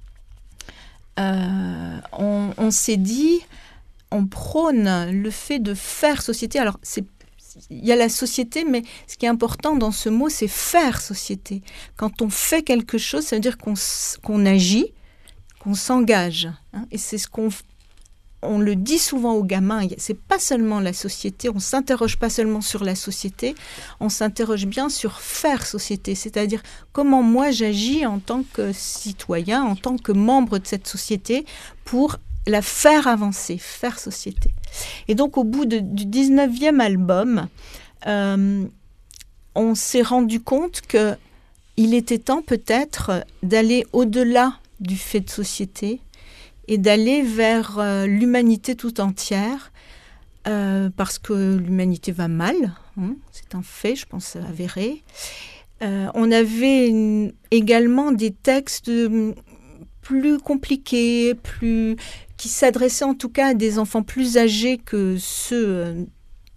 on s'est dit, on prône le fait de faire société. Alors, il y a la société, mais ce qui est important dans ce mot, c'est faire société. Quand on fait quelque chose, ça veut dire qu'on agit, qu'on s'engage. Et c'est ce on le dit souvent aux gamins, c'est pas seulement la société, on s'interroge pas seulement sur la société, on s'interroge bien sur faire société, c'est-à-dire comment moi j'agis en tant que citoyen, en tant que membre de cette société pour la faire avancer, faire société. Et donc, au bout du 19e album, on s'est rendu compte qu'il était temps peut-être d'aller au-delà du fait de société et d'aller vers l'humanité tout entière, parce que l'humanité va mal, c'est un fait, je pense, avéré. On avait également des textes plus compliqués, qui s'adressaient en tout cas à des enfants plus âgés que ceux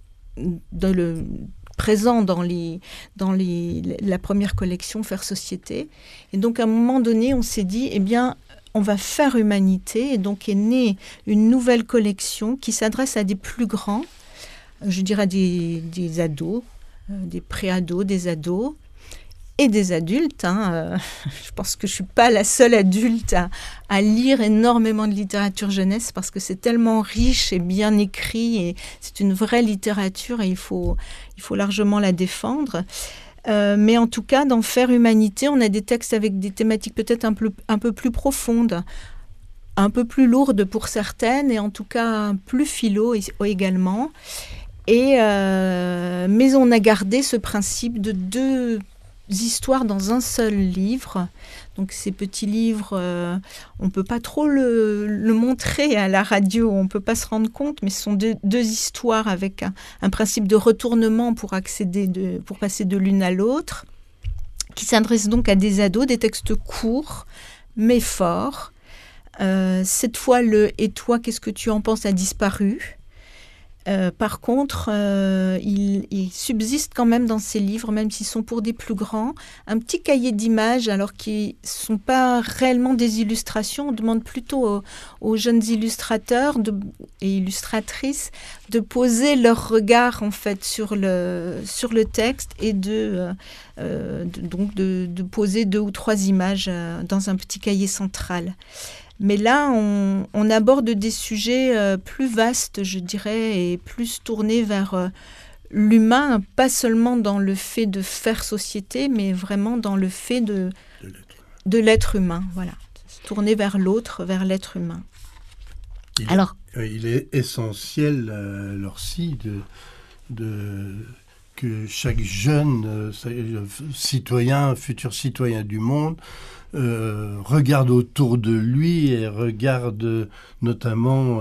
présents dans la première collection Faire société. Et donc à un moment donné, on s'est dit, eh bien, on va faire humanité, et donc est née une nouvelle collection qui s'adresse à des plus grands, je dirais des ados, des pré-ados, des ados, et des adultes. Je pense que je ne suis pas la seule adulte à lire énormément de littérature jeunesse parce que c'est tellement riche et bien écrit et c'est une vraie littérature et il faut largement la défendre. Mais en tout cas, dans Faire humanité, on a des textes avec des thématiques peut-être un peu plus profondes, un peu plus lourdes pour certaines et en tout cas plus philo également. Mais on a gardé ce principe de histoires dans un seul livre. Donc ces petits livres, on ne peut pas trop le montrer à la radio, on ne peut pas se rendre compte, mais ce sont deux histoires avec un principe de retournement pour passer de l'une à l'autre, qui s'adressent donc à des ados, des textes courts, mais forts. Cette fois, le « Et toi, qu'est-ce que tu en penses ?» a disparu. Par contre, il subsiste quand même dans ces livres, même s'ils sont pour des plus grands, un petit cahier d'images, alors qui ne sont pas réellement des illustrations. On demande plutôt aux jeunes illustrateurs et illustratrices de poser leur regard en fait sur le texte et de poser 2 ou 3 images dans un petit cahier central. Mais là, on aborde des sujets plus vastes, je dirais, et plus tournés vers l'humain, pas seulement dans le fait de faire société, mais vraiment dans le fait de l'être humain. Voilà, tourner vers l'autre, vers l'être humain. Il est essentiel, Lorcy, que chaque jeune citoyen, futur citoyen du monde, regarde autour de lui et regarde notamment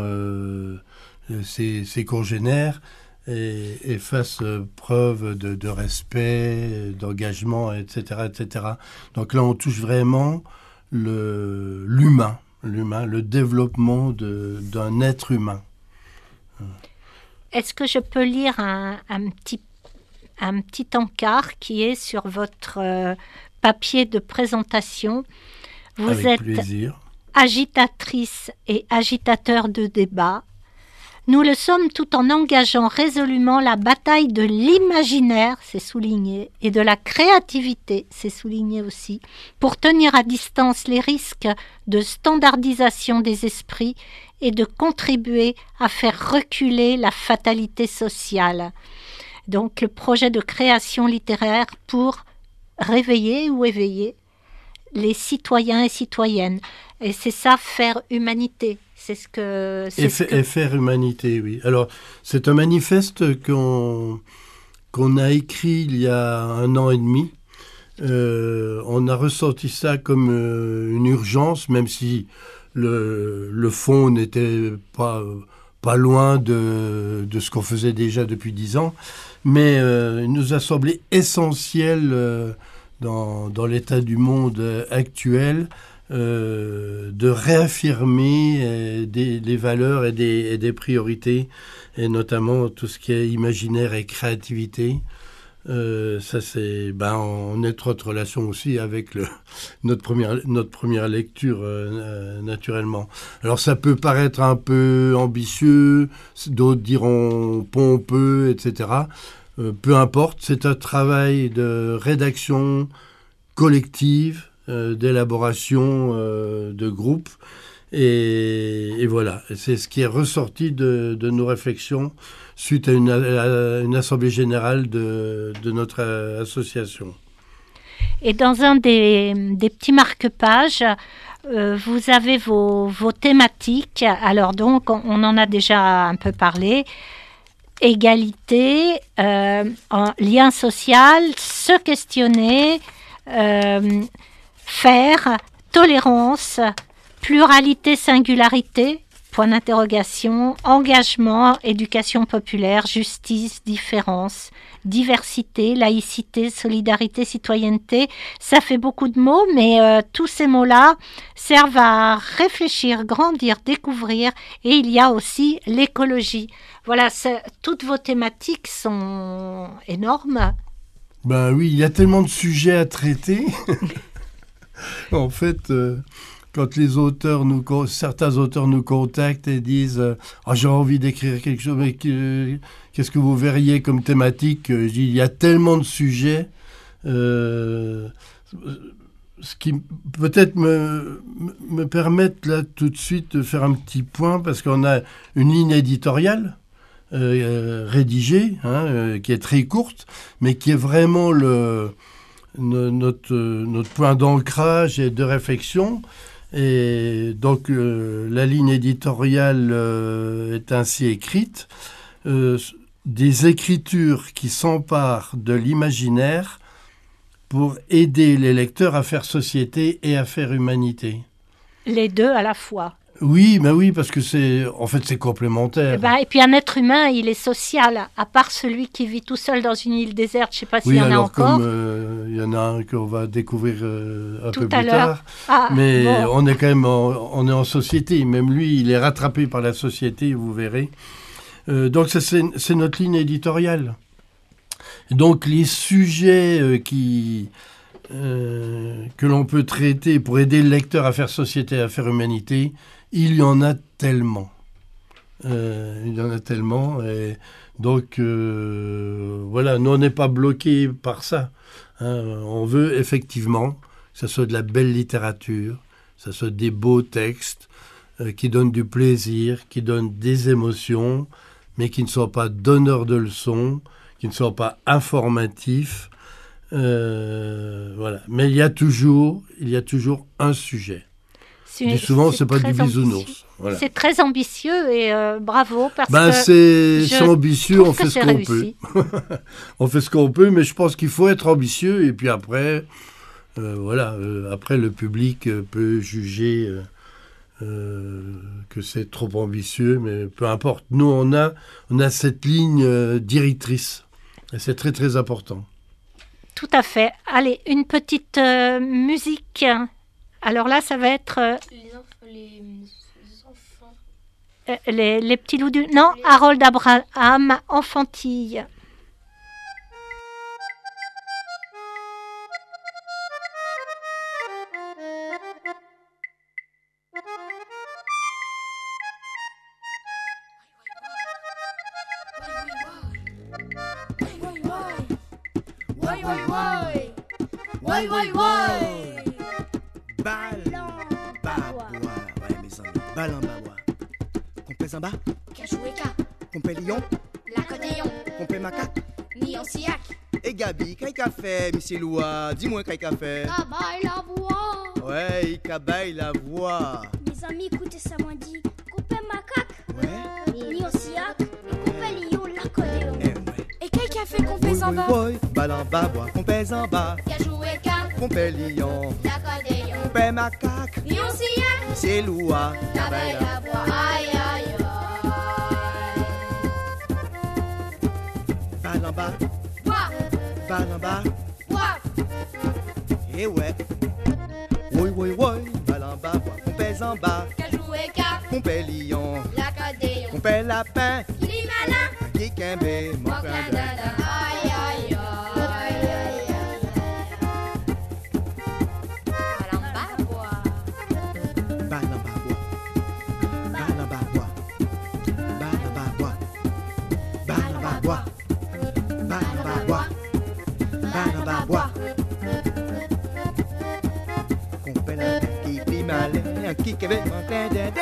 ses congénères et fasse preuve de respect, d'engagement, etc., etc. Donc là, on touche vraiment l'humain, le développement d'un être humain. Est-ce que je peux lire un petit encart qui est sur votre papier de présentation? Vous Avec êtes plaisir. Agitatrice et agitateur de débat. Nous le sommes tout en engageant résolument la bataille de l'imaginaire, c'est souligné, et de la créativité, c'est souligné aussi, pour tenir à distance les risques de standardisation des esprits et de contribuer à faire reculer la fatalité sociale. Donc le projet de création littéraire pour réveiller ou éveiller les citoyens et citoyennes. Et c'est ça, faire humanité. Faire humanité, oui. Alors, c'est un manifeste qu'on a écrit il y a 1 an et demi. On a ressenti ça comme une urgence, même si le fond n'était pas loin de ce qu'on faisait déjà depuis 10 ans. Mais il nous a semblé essentiel dans l'état du monde actuel de réaffirmer des valeurs et des priorités, et notamment tout ce qui est imaginaire et créativité. Ça, c'est en étroite relation aussi avec notre première lecture, naturellement. Alors, ça peut paraître un peu ambitieux, d'autres diront pompeux, etc. Peu importe, c'est un travail de rédaction collective, d'élaboration de groupe, et voilà, c'est ce qui est ressorti de nos réflexions suite à une assemblée générale de notre association. Et dans un des petits marque-pages, vous avez vos thématiques. Alors donc, on en a déjà un peu parlé. Égalité, lien social, se questionner, faire, tolérance, pluralité, singularité, point d'interrogation, engagement, éducation populaire, justice, différence, diversité, laïcité, solidarité, citoyenneté. Ça fait beaucoup de mots, mais tous ces mots-là servent à réfléchir, grandir, découvrir. Et il y a aussi l'écologie. Voilà, toutes vos thématiques sont énormes. Ben oui, il y a tellement de sujets à traiter. En fait, quand certains auteurs nous contactent et disent j'ai envie d'écrire quelque chose, mais qu'est-ce que vous verriez comme thématique? Je dis, il y a tellement de sujets. Ce qui peut-être me permettre là tout de suite de faire un petit point, parce qu'on a une ligne éditoriale rédigée, qui est très courte, mais qui est vraiment notre point d'ancrage et de réflexion. Et donc la ligne éditoriale est ainsi écrite. Des écritures qui s'emparent de l'imaginaire pour aider les lecteurs à faire société et à faire humanité. Les deux à la fois. Oui, parce que c'est complémentaire. Et puis un être humain, il est social, à part celui qui vit tout seul dans une île déserte. Je ne sais pas s'il y en a encore. Comme il y en a un qu'on va découvrir un peu tout à plus l'heure. tard. Mais bon. On est quand même on est en société. Même lui, il est rattrapé par la société, vous verrez. Donc ça, c'est notre ligne éditoriale. Donc les sujets que l'on peut traiter pour aider le lecteur à faire société, à faire humanité, il y en a tellement. Et donc, voilà, nous, on n'est pas bloqués par ça. On veut effectivement que ce soit de la belle littérature, que ce soit des beaux textes qui donnent du plaisir, qui donnent des émotions, mais qui ne sont pas donneurs de leçons, qui ne sont pas informatifs. Voilà. Mais il y a toujours un sujet. Souvent, c'est pas du bisounours. Voilà. C'est très ambitieux et bravo parce que c'est ambitieux, on fait ce qu'on peut. On fait ce qu'on peut, mais je pense qu'il faut être ambitieux et puis après, après le public peut juger que c'est trop ambitieux, mais peu importe. Nous, on a cette ligne directrice et c'est très très important. Tout à fait. Allez, une petite musique. Alors là, ça va être... les petits loups du... Non, Harold Abraham, Enfantille. Balambabois. Compé Zamba. Cachouéka. Compé Lion. L'accordéon. Compé Macaque. Ni Siak. Et Gabi, qu'est-ce qu'a fait, Monsieur Loua? Dis-moi qu'est-ce qu'a fait. Cabaye la voix. Ouais, il cabaye la voix. Mes amis, écoutez ça, m'a dit. Compé Macaque. Ouais. Ni Siak. Compé Lion, l'accordéon. Eh ouais. Et qu'est-ce qu'a fait Compé Zamba? Balambabois. Compé Zamba. Cachouéka. Compé Lion. L'accordéon. Compé Macaque. Ni Siak. C'est Loua. Cabaye la voix. Aïe aïe aïe. Balamba. Voix. Balamba. Voix. Eh ouais. Oui. Balambabois. Compé Zamba. Cachouéka. Compé Lion. L'accordéon. Compé Lapin. Il est malin. Qui kembe. Mon Mokandada. Aïe aïe aïe. Balambabois. Balambabois. Compé Lapin qui plie malin. Qui kembe. Mon kandada.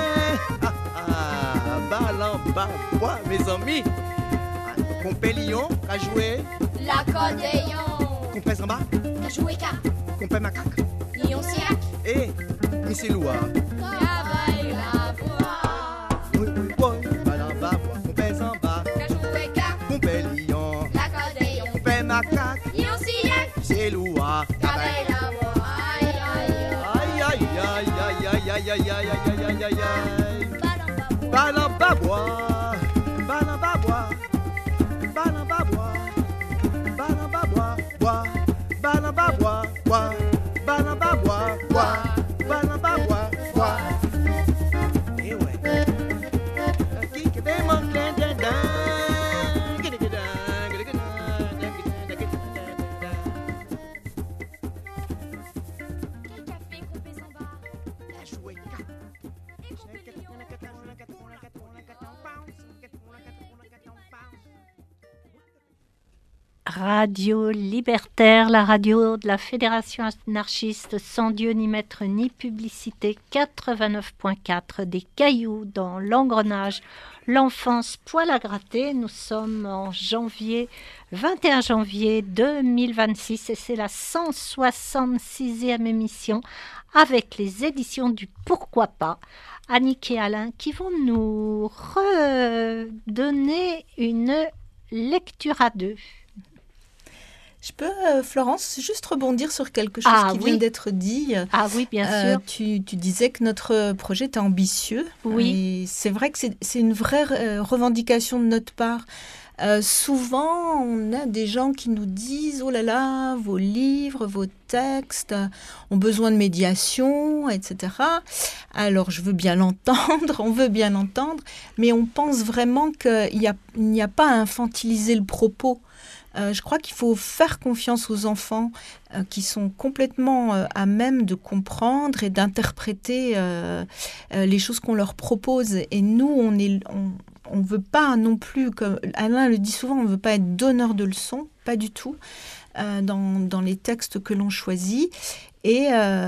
Balambabois, mes amis. Compé Lion, qu'a joué. L'accordéon. Compé Zamba. Cachouéka. Compé Macaque. Ni Siak. Et Missy Loua. Cabaye la voix. Oui. Balambabois. Compé Zamba. Cachouéka. Compé Lion. L'accordéon. Compé Macaque. Ni Siak. C'est Loua. Cabaye la voix. Aïe aïe aïe. Balambabois. Eh ouais. Qui que des mon clandin. Radio Libertaire, la radio de la Fédération anarchiste sans Dieu ni maître ni publicité, 89.4, des cailloux dans l'engrenage, l'enfance poil à gratter. Nous sommes en 21 janvier 2026 et c'est la 166e émission avec les éditions du Pourquoi pas, Annick et Alain qui vont nous redonner une lecture à deux. Je peux, Florence, juste rebondir sur quelque chose qui vient d'être dit. Ah oui, bien sûr. Tu disais que notre projet est ambitieux. Oui. Et c'est vrai que c'est une vraie revendication de notre part. Souvent, on a des gens qui nous disent « Oh là là, vos livres, vos textes ont besoin de médiation, etc. » Alors, je veux bien l'entendre, on veut bien l'entendre, mais on pense vraiment qu'il n'y a pas à infantiliser le propos. Je crois qu'il faut faire confiance aux enfants qui sont complètement à même de comprendre et d'interpréter les choses qu'on leur propose. Et nous, on ne veut pas non plus, comme Alain le dit souvent, on ne veut pas être donneur de leçons, pas du tout, dans les textes que l'on choisit. Et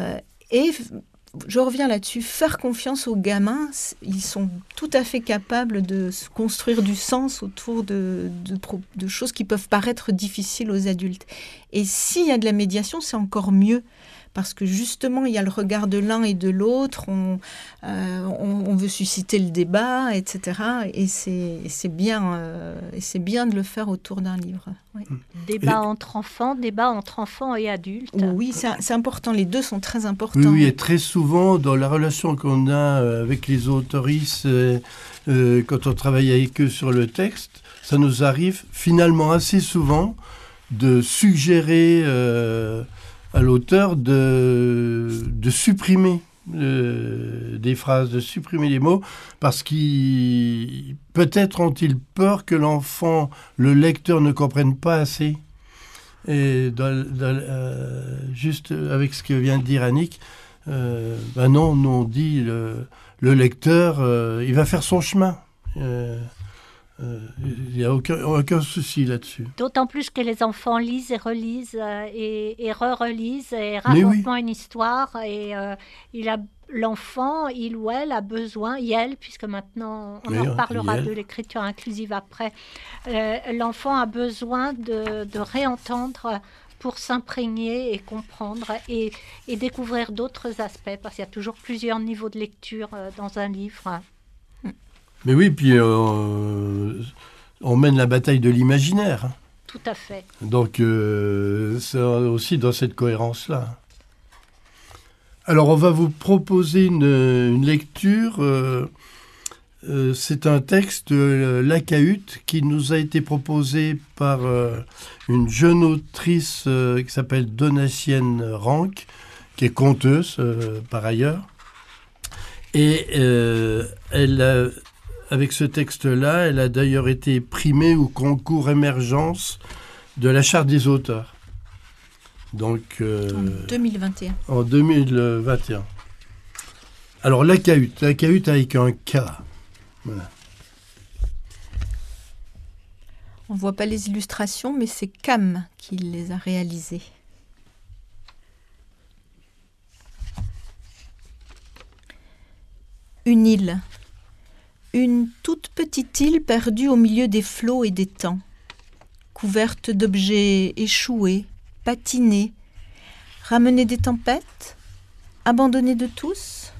je reviens là-dessus, faire confiance aux gamins, ils sont tout à fait capables de se construire du sens autour de choses qui peuvent paraître difficiles aux adultes. Et s'il y a de la médiation, c'est encore mieux. Parce que justement, il y a le regard de l'un et de l'autre, on veut susciter le débat, etc. Et c'est bien de le faire autour d'un livre. Oui. Débat entre enfants et adultes. Oui, c'est important, les deux sont très importants. Oui, et très souvent, dans la relation qu'on a avec les autoristes, quand on travaille avec eux sur le texte, ça nous arrive finalement assez souvent de suggérer à l'auteur de supprimer des phrases, de supprimer les mots, parce qu'ils peut-être ont-ils peur que l'enfant, le lecteur ne comprenne pas assez. Et juste avec ce que vient de dire Annick, non, nous on dit le lecteur, il va faire son chemin. Il n'y a aucun souci là-dessus. D'autant plus que les enfants lisent et relisent et re-relisent et racontent une histoire. Et l'enfant, il ou elle a besoin, puisque maintenant on en reparlera de l'écriture inclusive après, l'enfant a besoin de réentendre pour s'imprégner et comprendre et découvrir d'autres aspects, parce qu'il y a toujours plusieurs niveaux de lecture dans un livre. Mais oui, puis on mène la bataille de l'imaginaire. Tout à fait. Donc, c'est aussi dans cette cohérence-là. Alors, on va vous proposer une lecture. C'est un texte de La Cahute qui nous a été proposé par une jeune autrice qui s'appelle Donatienne Ranck, qui est conteuse par ailleurs. Et avec ce texte-là, elle a d'ailleurs été primée au concours Émergence de la Charte des auteurs. Donc, en 2021. En 2021. Alors, La Cahute avec un K. Voilà. On ne voit pas les illustrations, mais c'est Cam qui les a réalisées. Une île. Une toute petite île perdue au milieu des flots et des temps, couverte d'objets échoués, patinés, ramenée des tempêtes, abandonnée de tous.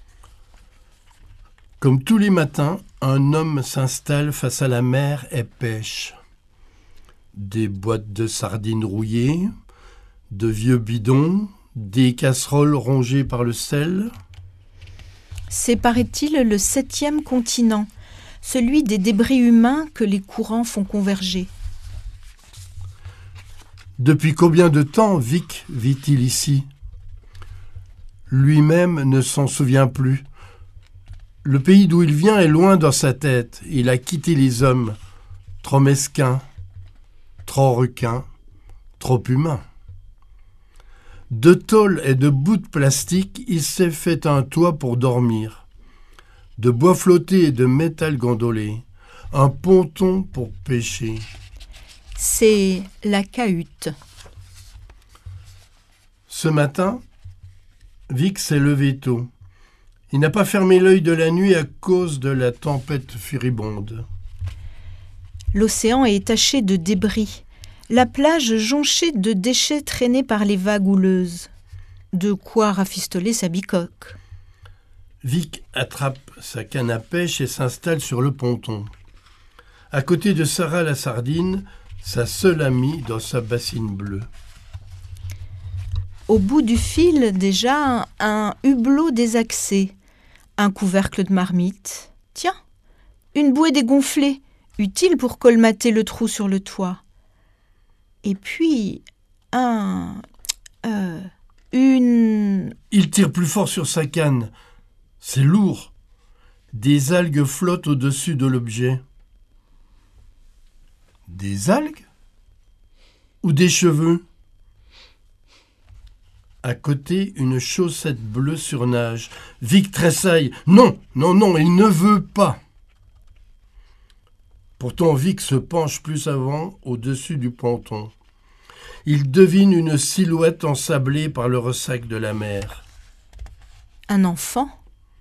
Comme tous les matins, un homme s'installe face à la mer et pêche. Des boîtes de sardines rouillées, de vieux bidons, des casseroles rongées par le sel. C'est, paraît-il, le 7e continent, celui des débris humains que les courants font converger. Depuis combien de temps Vic vit-il ici ? Lui-même ne s'en souvient plus. Le pays d'où il vient est loin dans sa tête. Il a quitté les hommes, trop mesquins, trop requins, trop humains. De tôle et de bouts de plastique, il s'est fait un toit pour dormir. De bois flotté et de métal gondolé, un ponton pour pêcher. C'est La Cahute. Ce matin, Vic s'est levé tôt. Il n'a pas fermé l'œil de la nuit à cause de la tempête furibonde. L'océan est taché de débris. La plage jonchée de déchets traînés par les vagues houleuses. De quoi rafistoler sa bicoque. Vic attrape sa canne à pêche et s'installe sur le ponton. À côté de Sarah la sardine, sa seule amie dans sa bassine bleue. Au bout du fil, déjà, un hublot désaxé, un couvercle de marmite. Tiens, une bouée dégonflée, utile pour colmater le trou sur le toit. Et puis, une... Il tire plus fort sur sa canne. C'est lourd. Des algues flottent au-dessus de l'objet. Des algues ? Ou des cheveux ? À côté, une chaussette bleue surnage. Vic tressaille. Non, il ne veut pas. Pourtant, Vic se penche plus avant, au-dessus du ponton. Il devine une silhouette ensablée par le ressac de la mer. Un enfant ?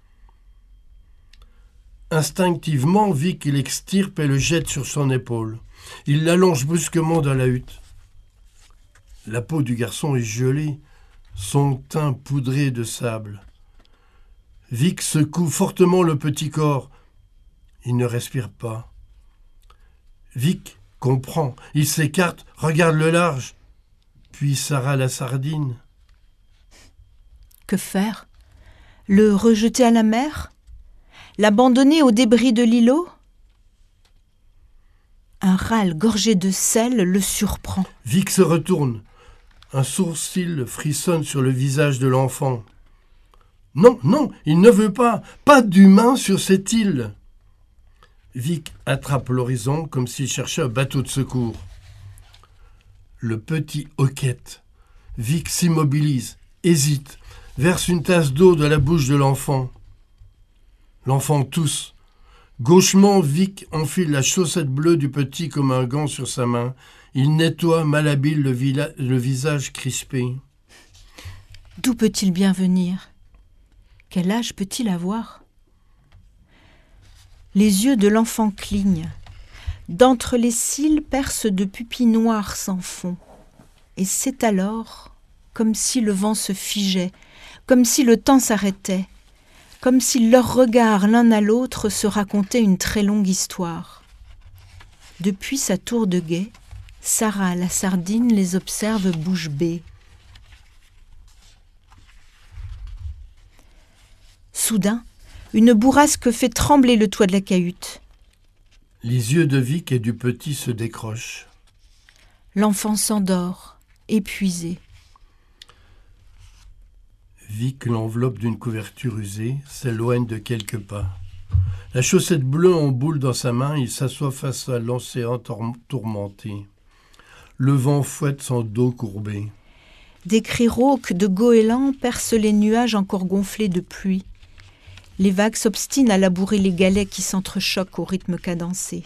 Instinctivement, Vic l'extirpe et le jette sur son épaule. Il l'allonge brusquement dans la hutte. La peau du garçon est gelée, son teint poudré de sable. Vic secoue fortement le petit corps. Il ne respire pas. Vic comprend. Il s'écarte, regarde le large. Puis Sarah la sardine. Que faire ? Le rejeter à la mer ? L'abandonner aux débris de l'îlot ? Un râle gorgé de sel le surprend. Vic se retourne. Un sourcil frissonne sur le visage de l'enfant. Non, il ne veut pas. Pas d'humain sur cette île. Vic attrape l'horizon comme s'il cherchait un bateau de secours. Le petit hoquette. Vic s'immobilise, hésite, verse une tasse d'eau de la bouche de l'enfant. L'enfant tousse. Gauchement, Vic enfile la chaussette bleue du petit comme un gant sur sa main. Il nettoie malhabile le visage crispé. D'où peut-il bien venir ? Quel âge peut-il avoir ? Les yeux de l'enfant clignent. D'entre les cils percent de pupilles noires sans fond. Et c'est alors comme si le vent se figeait, comme si le temps s'arrêtait, comme si leurs regards l'un à l'autre se racontaient une très longue histoire. Depuis sa tour de guet, Sarah la sardine les observe bouche bée. Soudain, une bourrasque fait trembler le toit de la cahute. Les yeux de Vic et du petit se décrochent. L'enfant s'endort, épuisé. Vic l'enveloppe d'une couverture usée, s'éloigne de quelques pas. La chaussette bleue en boule dans sa main, il s'assoit face à l'océan tourmenté. Le vent fouette son dos courbé. Des cris rauques de goélands percent les nuages encore gonflés de pluie. Les vagues s'obstinent à labourer les galets qui s'entrechoquent au rythme cadencé.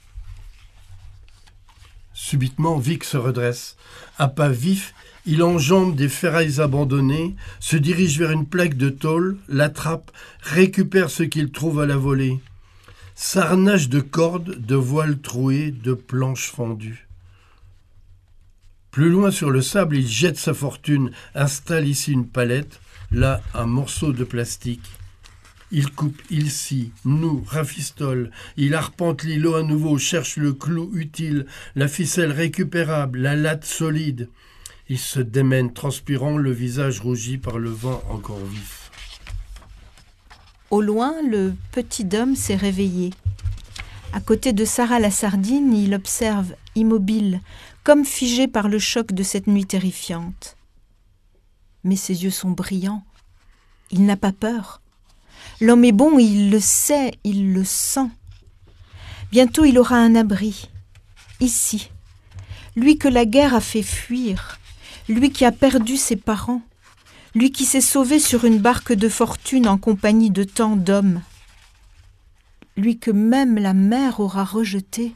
Subitement, Vic se redresse. À pas vifs, il enjambe des ferrailles abandonnées, se dirige vers une plaque de tôle, l'attrape, récupère ce qu'il trouve à la volée. Sarnage de cordes, de voiles trouées, de planches fendues. Plus loin sur le sable, il jette sa fortune, installe ici une palette, là un morceau de plastique. Il coupe, il scie, noue, rafistole. Il arpente l'îlot à nouveau, cherche le clou utile, la ficelle récupérable, la latte solide. Il se démène, transpirant, le visage rougi par le vent encore vif. Au loin, le petit homme s'est réveillé. À côté de Sarah la sardine, il observe, immobile, comme figé par le choc de cette nuit terrifiante. Mais ses yeux sont brillants. Il n'a pas peur. L'homme est bon, il le sait, il le sent. Bientôt il aura un abri, ici. Lui que la guerre a fait fuir, lui qui a perdu ses parents, lui qui s'est sauvé sur une barque de fortune en compagnie de tant d'hommes, lui que même la mer aura rejeté.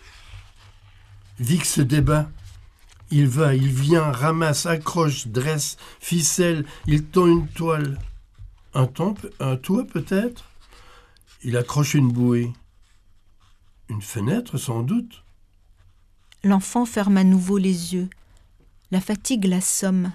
Vic se débat. Il va, il vient, ramasse, accroche, dresse, ficelle, il tend une toile. Un toit peut-être ? Il accroche une bouée. Une fenêtre sans doute. L'enfant ferme à nouveau les yeux. La fatigue l'assomme.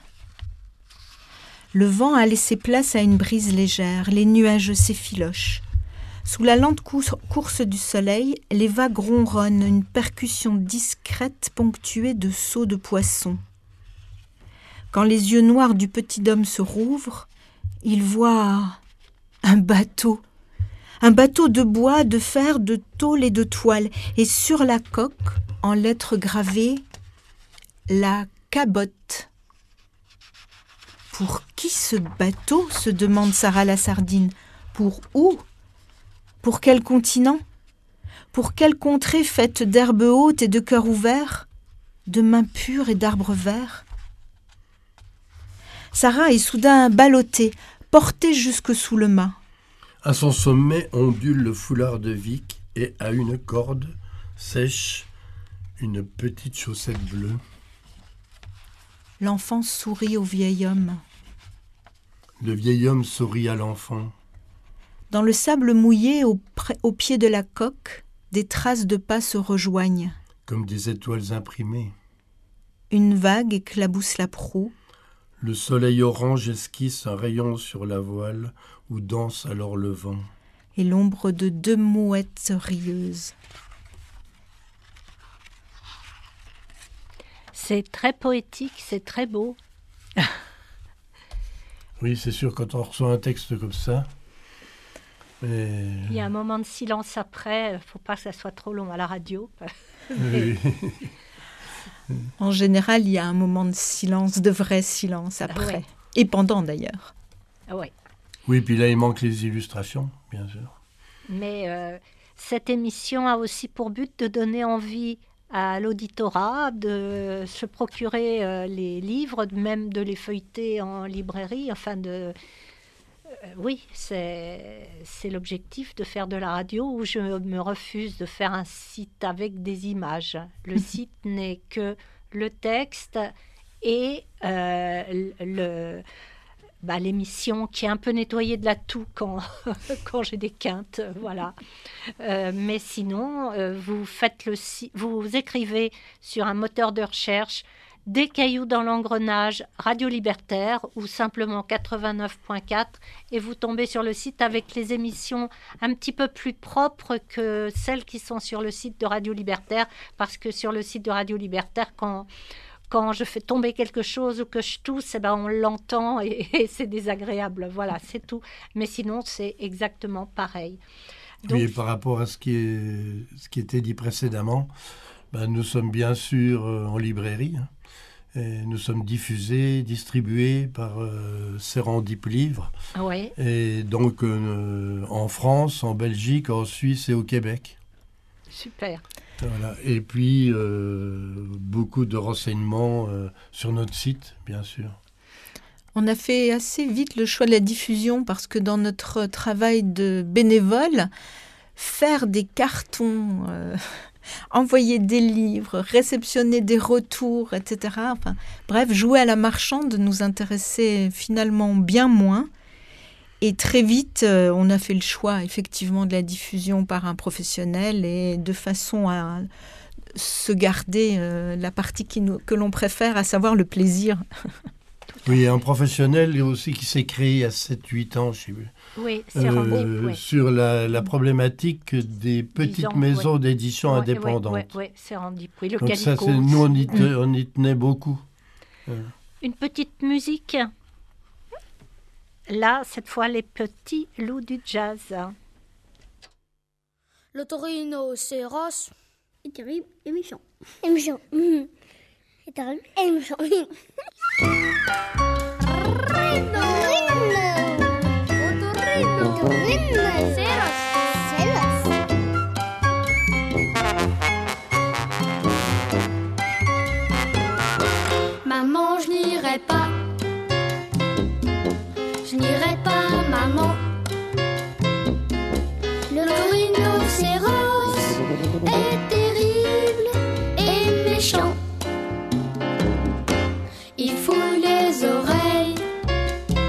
Le vent a laissé place à une brise légère. Les nuages s'effilochent. Sous la lente course du soleil, les vagues ronronnent, une percussion discrète ponctuée de sauts de poissons. Quand les yeux noirs du petit homme se rouvrent, il voit un bateau de bois, de fer, de tôle et de toile, et sur la coque, en lettres gravées, la cabotte. Pour qui ce bateau, se demande Sarah la sardine. Pour où? Pour quel continent? Pour quelle contrée faite d'herbes hautes et de cœurs ouverts, de mains pures et d'arbres verts? Sarah est soudain ballottée, portée jusque sous le mât. À son sommet ondule le foulard de Vic et à une corde sèche une petite chaussette bleue. L'enfant sourit au vieil homme. Le vieil homme sourit à l'enfant. Dans le sable mouillé au pied de la coque, des traces de pas se rejoignent. Comme des étoiles imprimées. Une vague éclabousse la proue. Le soleil orange esquisse un rayon sur la voile où danse alors le vent. Et l'ombre de 2 mouettes rieuses. C'est très poétique, c'est très beau. Oui, c'est sûr, quand on reçoit un texte comme ça. Mais... Il y a un moment de silence après, il ne faut pas que ça soit trop long à la radio. Oui. En général, il y a un moment de silence, de vrai silence après. Ouais. Et pendant d'ailleurs. Ouais. Oui, puis là, il manque les illustrations, bien sûr. Mais cette émission a aussi pour but de donner envie à l'auditorat de se procurer les livres, même de les feuilleter en librairie. Enfin, oui, c'est l'objectif de faire de la radio où je me refuse de faire un site avec des images. Le site n'est que le texte et l'émission qui est un peu nettoyée de la toux quand j'ai des quintes, voilà. Mais sinon, vous écrivez sur un moteur de recherche Des cailloux dans l'engrenage, Radio Libertaire ou simplement 89.4 et vous tombez sur le site avec les émissions un petit peu plus propres que celles qui sont sur le site de Radio Libertaire, parce que sur le site de Radio Libertaire, quand je fais tomber quelque chose ou que je tousse, on l'entend et c'est désagréable. Voilà, c'est tout. Mais sinon, c'est exactement pareil. Donc, oui, par rapport à ce qui était dit précédemment, nous sommes bien sûr en librairie. Et nous sommes diffusés, distribués par Serendip Livre. Ouais. Et donc en France, en Belgique, en Suisse et au Québec. Super. Voilà. Et puis, beaucoup de renseignements sur notre site, bien sûr. On a fait assez vite le choix de la diffusion parce que dans notre travail de bénévole, faire des cartons, envoyer des livres, réceptionner des retours, etc. Enfin, bref, jouer à la marchande nous intéressait finalement bien moins. Et très vite, on a fait le choix effectivement de la diffusion par un professionnel et de façon à se garder la partie que l'on préfère, à savoir le plaisir. Oui, un professionnel aussi qui s'est créé à 7-8 ans, je sais plus. Oui, Serendip, sur la problématique des petites maisons d'édition indépendantes. Oui, Serendip, oui, le Donc Calico. ça, nous, on y tenait beaucoup. Une petite musique. Là, cette fois, les petits loups du jazz. Le rhinocéros est terrible et méchant. Et méchant. C'est terrible et méchant. Maman, je n'irai pas. Je n'irai pas, maman. Le rhinocéros est terrible et méchant. Il fout les oreilles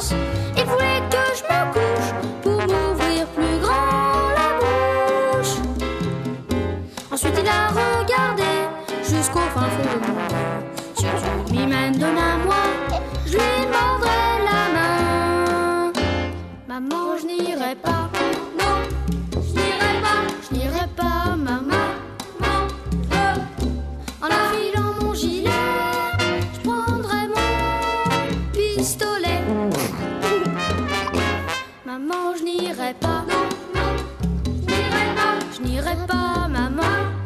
rhinocéros. Il voulait que je me couche pour m'ouvrir plus grand la bouche. Ensuite il a regardé jusqu'au fin fond de mon dos. Si tu lui mènes de ma moi, je lui mordrai la main. Maman, je n'irai pas, non, je n'irai pas, maman. En enfilant mon gilet, je prendrai mon pistolet. Maman, je n'irai pas, je n'irai pas, maman.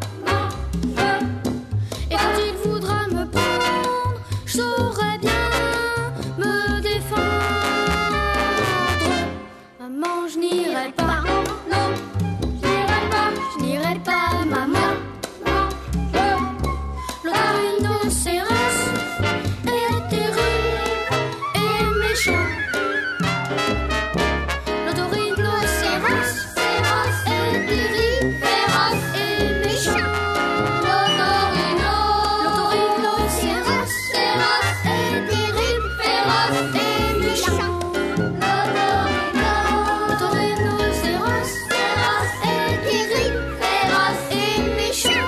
Et quand il voudra me prendre, je saurai bien me défendre. Maman, je n'irai pas, non, je n'irai pas, maman. Le rhinocéros est terrible et méchant. L'autorhinocéros est terrible, féroce et méchant. L'autorhinocéros est terrible, féroce et méchant. L'autorhinocéros est terrible, féroce et méchant.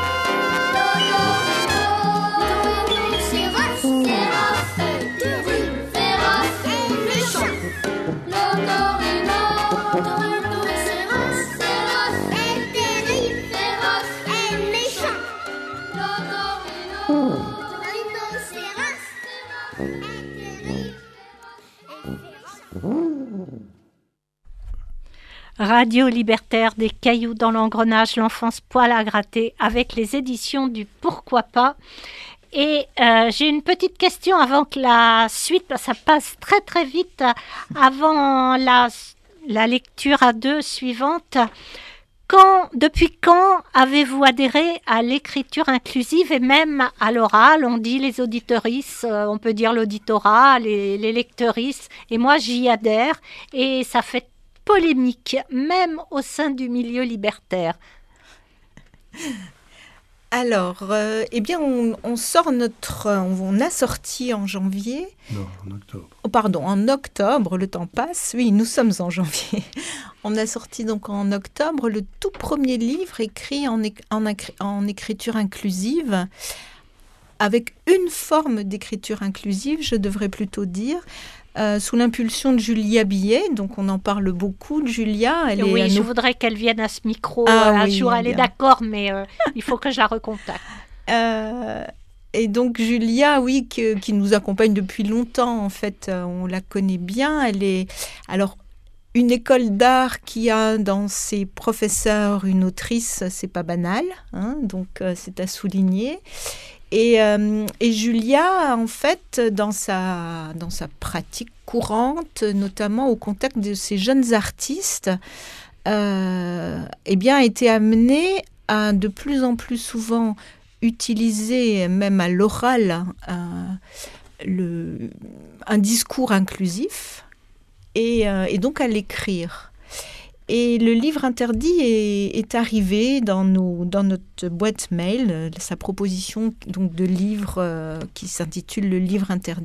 Radio Libertaire, des cailloux dans l'engrenage, l'enfance poil à gratter, avec les éditions du Pourquoi pas. Et j'ai une petite question avant que la suite, ça passe très très vite, avant la lecture à deux suivante. Depuis quand avez-vous adhéré à l'écriture inclusive et même à l'oral? On dit les auditeuristes, on peut dire l'auditorat, les lecteuristes, et moi j'y adhère et ça fait polémique, même au sein du milieu libertaire. Alors, eh bien, on a sorti en janvier. Non, en octobre. Oh, pardon, en octobre, le temps passe. Oui, nous sommes en janvier. On a sorti donc en octobre le tout premier livre écrit en écriture inclusive, avec une forme d'écriture inclusive, je devrais plutôt dire. Sous l'impulsion de Julia Billet, donc on en parle beaucoup de Julia. Oui, je voudrais qu'elle vienne à ce micro un jour. Elle est d'accord, mais il faut que je la recontacte. Et donc Julia, oui, qui nous accompagne depuis longtemps, en fait, on la connaît bien. Elle est alors une école d'art qui a dans ses professeurs une autrice, c'est pas banal, hein, donc c'est à souligner. Et Julia, en fait, dans sa pratique courante, notamment au contact de ces jeunes artistes, eh bien, a été amenée à de plus en plus souvent utiliser, même à l'oral, un discours inclusif et donc à l'écrire. Et le livre interdit est arrivé dans notre boîte mail, sa proposition donc, de livre qui s'intitule « Le livre interdit ».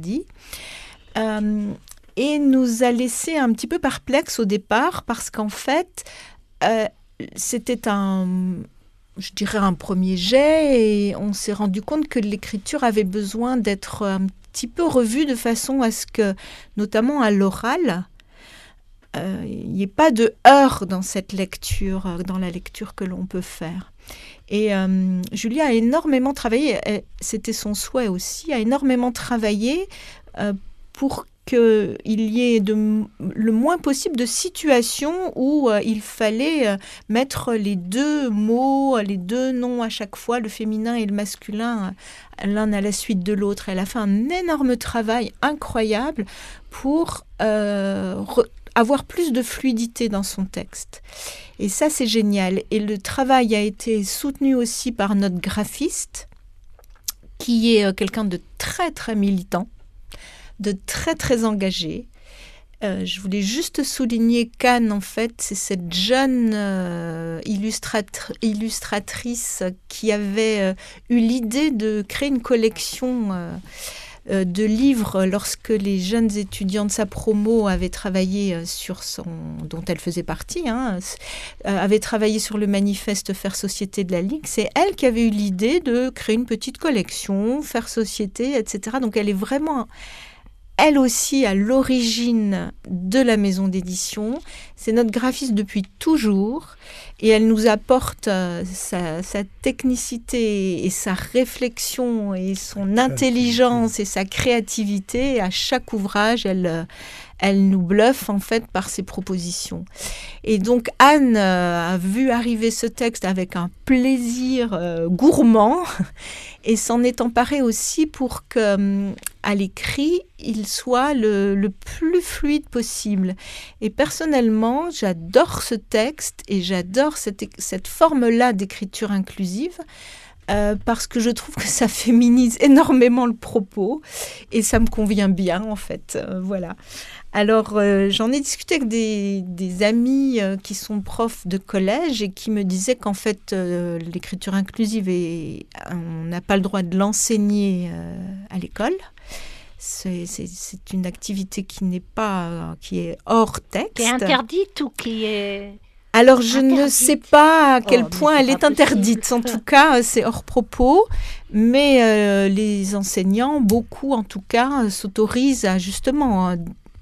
Et nous a laissé un petit peu perplexes au départ parce qu'en fait, c'était un premier jet et on s'est rendu compte que l'écriture avait besoin d'être un petit peu revue de façon à ce que, notamment à l'oral, il n'y ait pas de heurt dans cette lecture, dans la lecture que l'on peut faire. Et Julia a énormément travaillé, c'était son souhait aussi, a énormément travaillé pour qu'il y ait le moins possible de situations où il fallait mettre les deux mots, les deux noms à chaque fois, le féminin et le masculin, l'un à la suite de l'autre. Elle a fait un énorme travail incroyable pour avoir plus de fluidité dans son texte. Et ça, c'est génial. Et le travail a été soutenu aussi par notre graphiste, qui est quelqu'un de très, très militant, de très, très engagé. Je voulais juste souligner qu'Anne, en fait, c'est cette jeune illustratrice qui avait eu l'idée de créer une collection de livres lorsque les jeunes étudiants de sa promo avaient travaillé dont elle faisait partie, avaient travaillé sur le manifeste Faire Société de la Ligue. C'est elle qui avait eu l'idée de créer une petite collection, Faire Société, etc. Donc elle est vraiment... Elle aussi, à l'origine de la maison d'édition. C'est notre graphiste depuis toujours et elle nous apporte sa technicité et sa réflexion et son intelligence et sa créativité. À chaque ouvrage, elle nous bluffe en fait par ses propositions. Et donc Anne a vu arriver ce texte avec un plaisir gourmand et s'en est emparée aussi pour que à l'écrit, il soit le plus fluide possible. Et personnellement, j'adore ce texte et j'adore cette forme-là d'écriture inclusive parce que je trouve que ça féminise énormément le propos et ça me convient bien en fait. Voilà. Alors, j'en ai discuté avec des amis qui sont profs de collège et qui me disaient qu'en fait, l'écriture inclusive, on n'a pas le droit de l'enseigner à l'école. C'est une activité qui est hors texte. Qui est interdite ou qui est... Alors, je ne sais pas à quel point elle est interdite. En tout cas, c'est hors propos. Mais les enseignants, beaucoup en tout cas, s'autorisent à justement...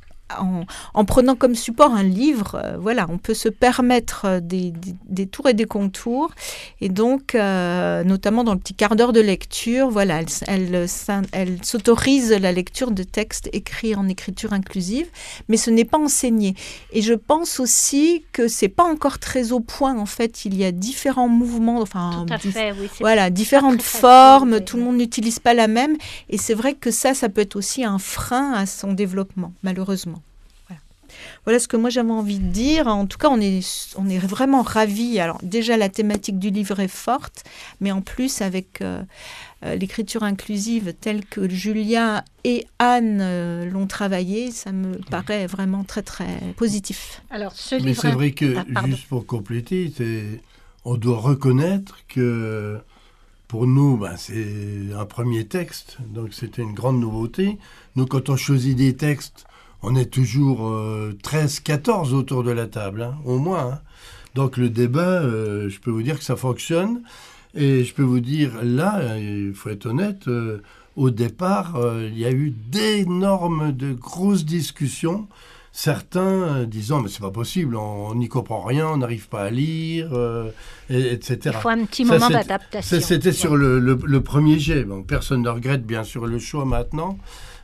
En prenant comme support un livre, voilà, on peut se permettre des tours et des contours. Et donc, notamment dans le petit quart d'heure de lecture, voilà, elle s'autorise la lecture de textes écrits en écriture inclusive, mais ce n'est pas enseigné. Et je pense aussi que c'est pas encore très au point. En fait, il y a différents mouvements, enfin, tout à fait, oui, voilà, différentes formes. Tout le monde n'utilise pas la même. Et c'est vrai que ça peut être aussi un frein à son développement, malheureusement. Voilà ce que moi j'avais envie de dire. En tout cas, on est vraiment ravis. Alors déjà, la thématique du livre est forte, mais en plus avec l'écriture inclusive telle que Julia et Anne l'ont travaillée, ça me paraît vraiment très très positif. Alors ce livre. Mais c'est vrai que juste pour compléter, on doit reconnaître que pour nous, c'est un premier texte, donc c'était une grande nouveauté. Nous, quand on choisit des textes, on est toujours 13, 14 autour de la table, au moins. Donc le débat, je peux vous dire que ça fonctionne. Et je peux vous dire, là, il faut être honnête, au départ, il y a eu de grosses discussions. Certains disant, mais c'est pas possible, on n'y comprend rien, on n'arrive pas à lire, etc. Il faut un petit moment d'adaptation. C'était sur le premier jet. Bon, personne ne regrette, bien sûr, le choix maintenant.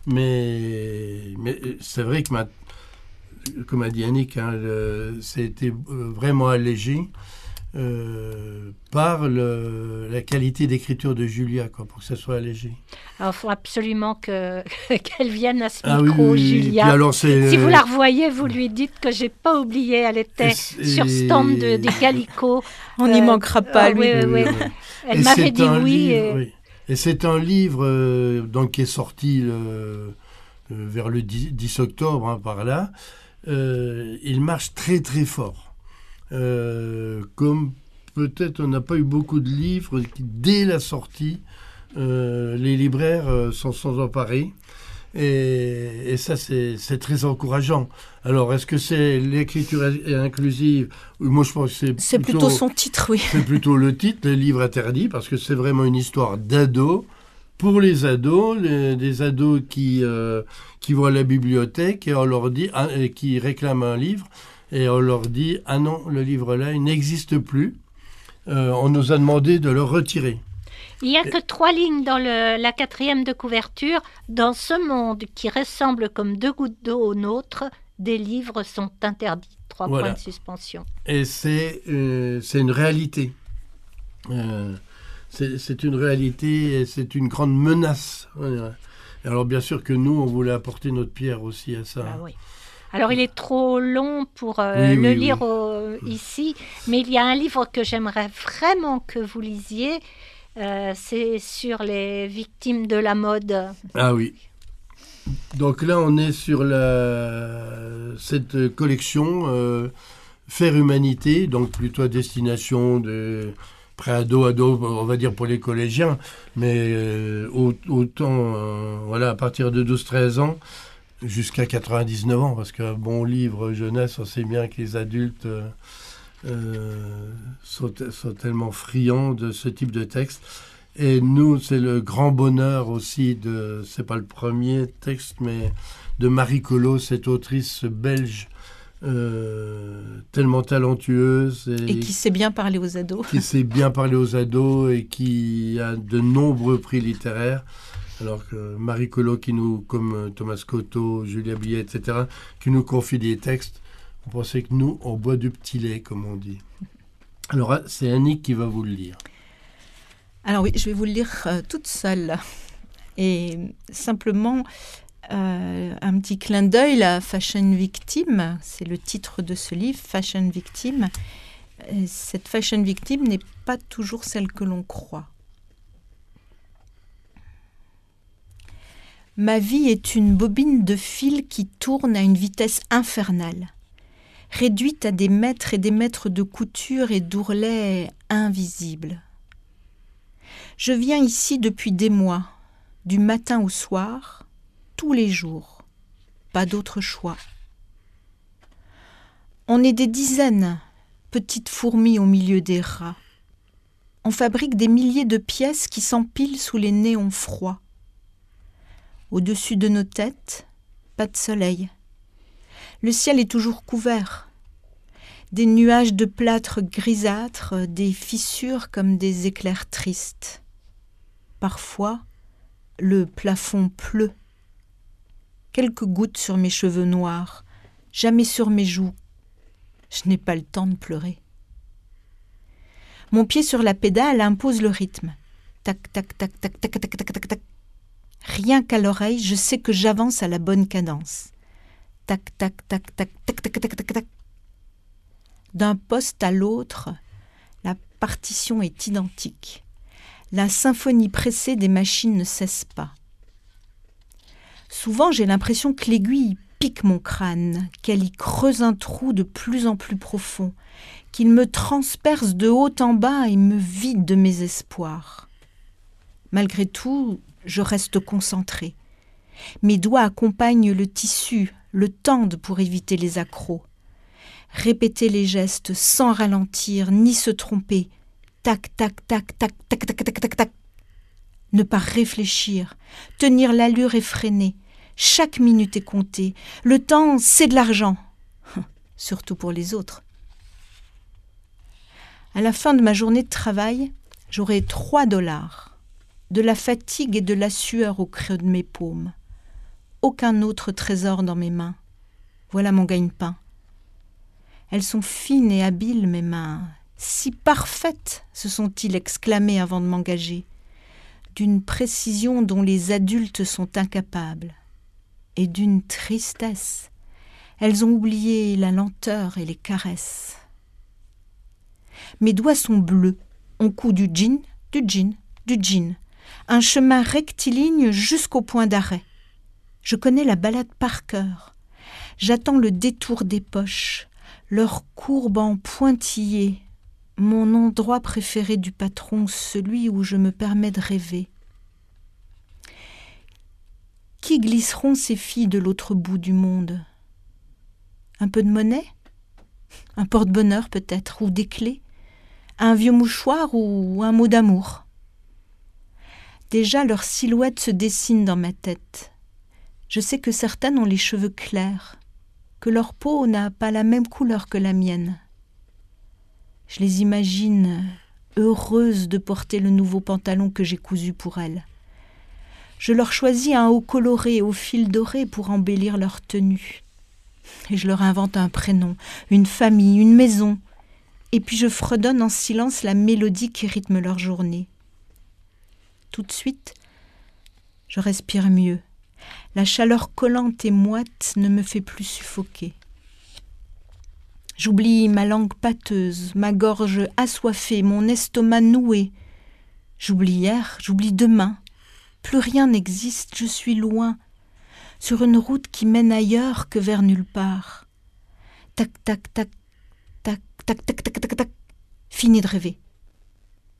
Mais c'est vrai que, comme a dit Annick, ça a été vraiment allégé par la qualité d'écriture de Julia, pour que ça soit allégé. Alors, il faut absolument qu'elle vienne à ce micro, oui. Julia. Puis alors, si vous la revoyez, vous lui dites que je n'ai pas oublié, elle était sur stand des Gallico. On n'y manquera pas, lui. Oui. Elle m'avait dit oui. Et c'est un livre donc, qui est sorti vers le 10 octobre, par là. Il marche très très fort. Comme peut-être on n'a pas eu beaucoup de livres qui, dès la sortie, les libraires s'en sont emparés. Et ça, c'est très encourageant. Alors, est-ce que c'est l'écriture inclusive? Moi, je pense que c'est plutôt son titre, oui. C'est plutôt le titre, le livre interdit, parce que c'est vraiment une histoire d'ados, pour les ados, des ados qui vont à la bibliothèque et on leur dit, qui réclament un livre, et on leur dit, ah non, le livre-là, il n'existe plus. On nous a demandé de le retirer. Il n'y a que 3 lignes dans la 4e de couverture. Dans ce monde qui ressemble comme 2 gouttes d'eau au nôtre, des livres sont interdits. 3 points de suspension. Et c'est une réalité. C'est une réalité et c'est une grande menace. Alors bien sûr que nous, on voulait apporter notre pierre aussi à ça. Ah oui. Alors, il est trop long pour lire ici, mais il y a un livre que j'aimerais vraiment que vous lisiez. C'est sur les victimes de la mode. Ah oui. Donc là, on est sur cette collection Faire Humanité, donc plutôt à destination Pré-ado, ado, on va dire pour les collégiens, mais autant, voilà, à partir de 12-13 ans, jusqu'à 99 ans, parce qu'un bon livre jeunesse, on sait bien que les adultes sont tellement friands de ce type de texte. Et nous, c'est le grand bonheur aussi c'est pas le premier texte, mais de Marie Collot, cette autrice belge, tellement talentueuse et qui sait bien parler aux ados. Qui sait bien parler aux ados et qui a de nombreux prix littéraires. Alors que Marie Collot, comme Thomas Cotto, Julia Billet, etc., qui nous confie des textes, on pensait que nous, on boit du petit lait, comme on dit. Alors, c'est Annick qui va vous le lire. Alors oui, je vais vous le lire toute seule. Et simplement, un petit clin d'œil, la Fashion Victim, c'est le titre de ce livre, Fashion Victim. Cette Fashion Victim n'est pas toujours celle que l'on croit. Ma vie est une bobine de fil qui tourne à une vitesse infernale, réduite à des mètres et des mètres de couture et d'ourlets invisibles. Je viens ici depuis des mois, du matin au soir, tous les jours, pas d'autre choix. On est des dizaines, petites fourmis au milieu des rats. On fabrique des milliers de pièces qui s'empilent sous les néons froids. Au-dessus de nos têtes, pas de soleil. Le ciel est toujours couvert. Des nuages de plâtre grisâtre, des fissures comme des éclairs tristes. Parfois, le plafond pleut. Quelques gouttes sur mes cheveux noirs, jamais sur mes joues. Je n'ai pas le temps de pleurer. Mon pied sur la pédale impose le rythme. Tac, tac, tac, tac, tac, tac, tac, tac, tac. Rien qu'à l'oreille, je sais que j'avance à la bonne cadence. Tac, tac, tac, tac, tac, tac, tac, tac, tac. D'un poste à l'autre, la partition est identique. La symphonie pressée des machines ne cesse pas. Souvent, j'ai l'impression que l'aiguille pique mon crâne, qu'elle y creuse un trou de plus en plus profond, qu'il me transperce de haut en bas et me vide de mes espoirs. Malgré tout, je reste concentrée. Mes doigts accompagnent le tissu, le tendent pour éviter les accros. Répéter les gestes sans ralentir ni se tromper. Tac, tac, tac, tac, tac, tac, tac, tac, tac. Ne pas réfléchir, tenir l'allure effrénée. Chaque minute est comptée. Le temps, c'est de l'argent. Surtout pour les autres. À la fin de ma journée de travail, j'aurai $3. De la fatigue et de la sueur au creux de mes paumes. Aucun autre trésor dans mes mains. Voilà mon gagne-pain. Elles sont fines et habiles, mes mains. Si parfaites, se sont-ils exclamés avant de m'engager. D'une précision dont les adultes sont incapables. Et d'une tristesse. Elles ont oublié la lenteur et les caresses. Mes doigts sont bleus. On coud du jean, du jean, du jean. Un chemin rectiligne jusqu'au point d'arrêt. Je connais la balade par cœur. J'attends le détour des poches, leur courbe en pointillé, mon endroit préféré du patron, celui où je me permets de rêver. Qui glisseront ces filles de l'autre bout du monde? Un peu de monnaie? Un porte-bonheur peut-être, ou des clés? Un vieux mouchoir ou un mot d'amour? Déjà, leur silhouette se dessine dans ma tête. Je sais que certaines ont les cheveux clairs, que leur peau n'a pas la même couleur que la mienne. Je les imagine heureuses de porter le nouveau pantalon que j'ai cousu pour elles. Je leur choisis un haut coloré au fil doré pour embellir leur tenue. Et je leur invente un prénom, une famille, une maison. Et puis je fredonne en silence la mélodie qui rythme leur journée. Tout de suite, je respire mieux. La chaleur collante et moite ne me fait plus suffoquer. J'oublie ma langue pâteuse, ma gorge assoiffée, mon estomac noué. J'oublie hier, j'oublie demain. Plus rien n'existe, je suis loin, sur une route qui mène ailleurs que vers nulle part. Tac, tac, tac, tac, tac, tac, tac, tac, tac. Fini de rêver.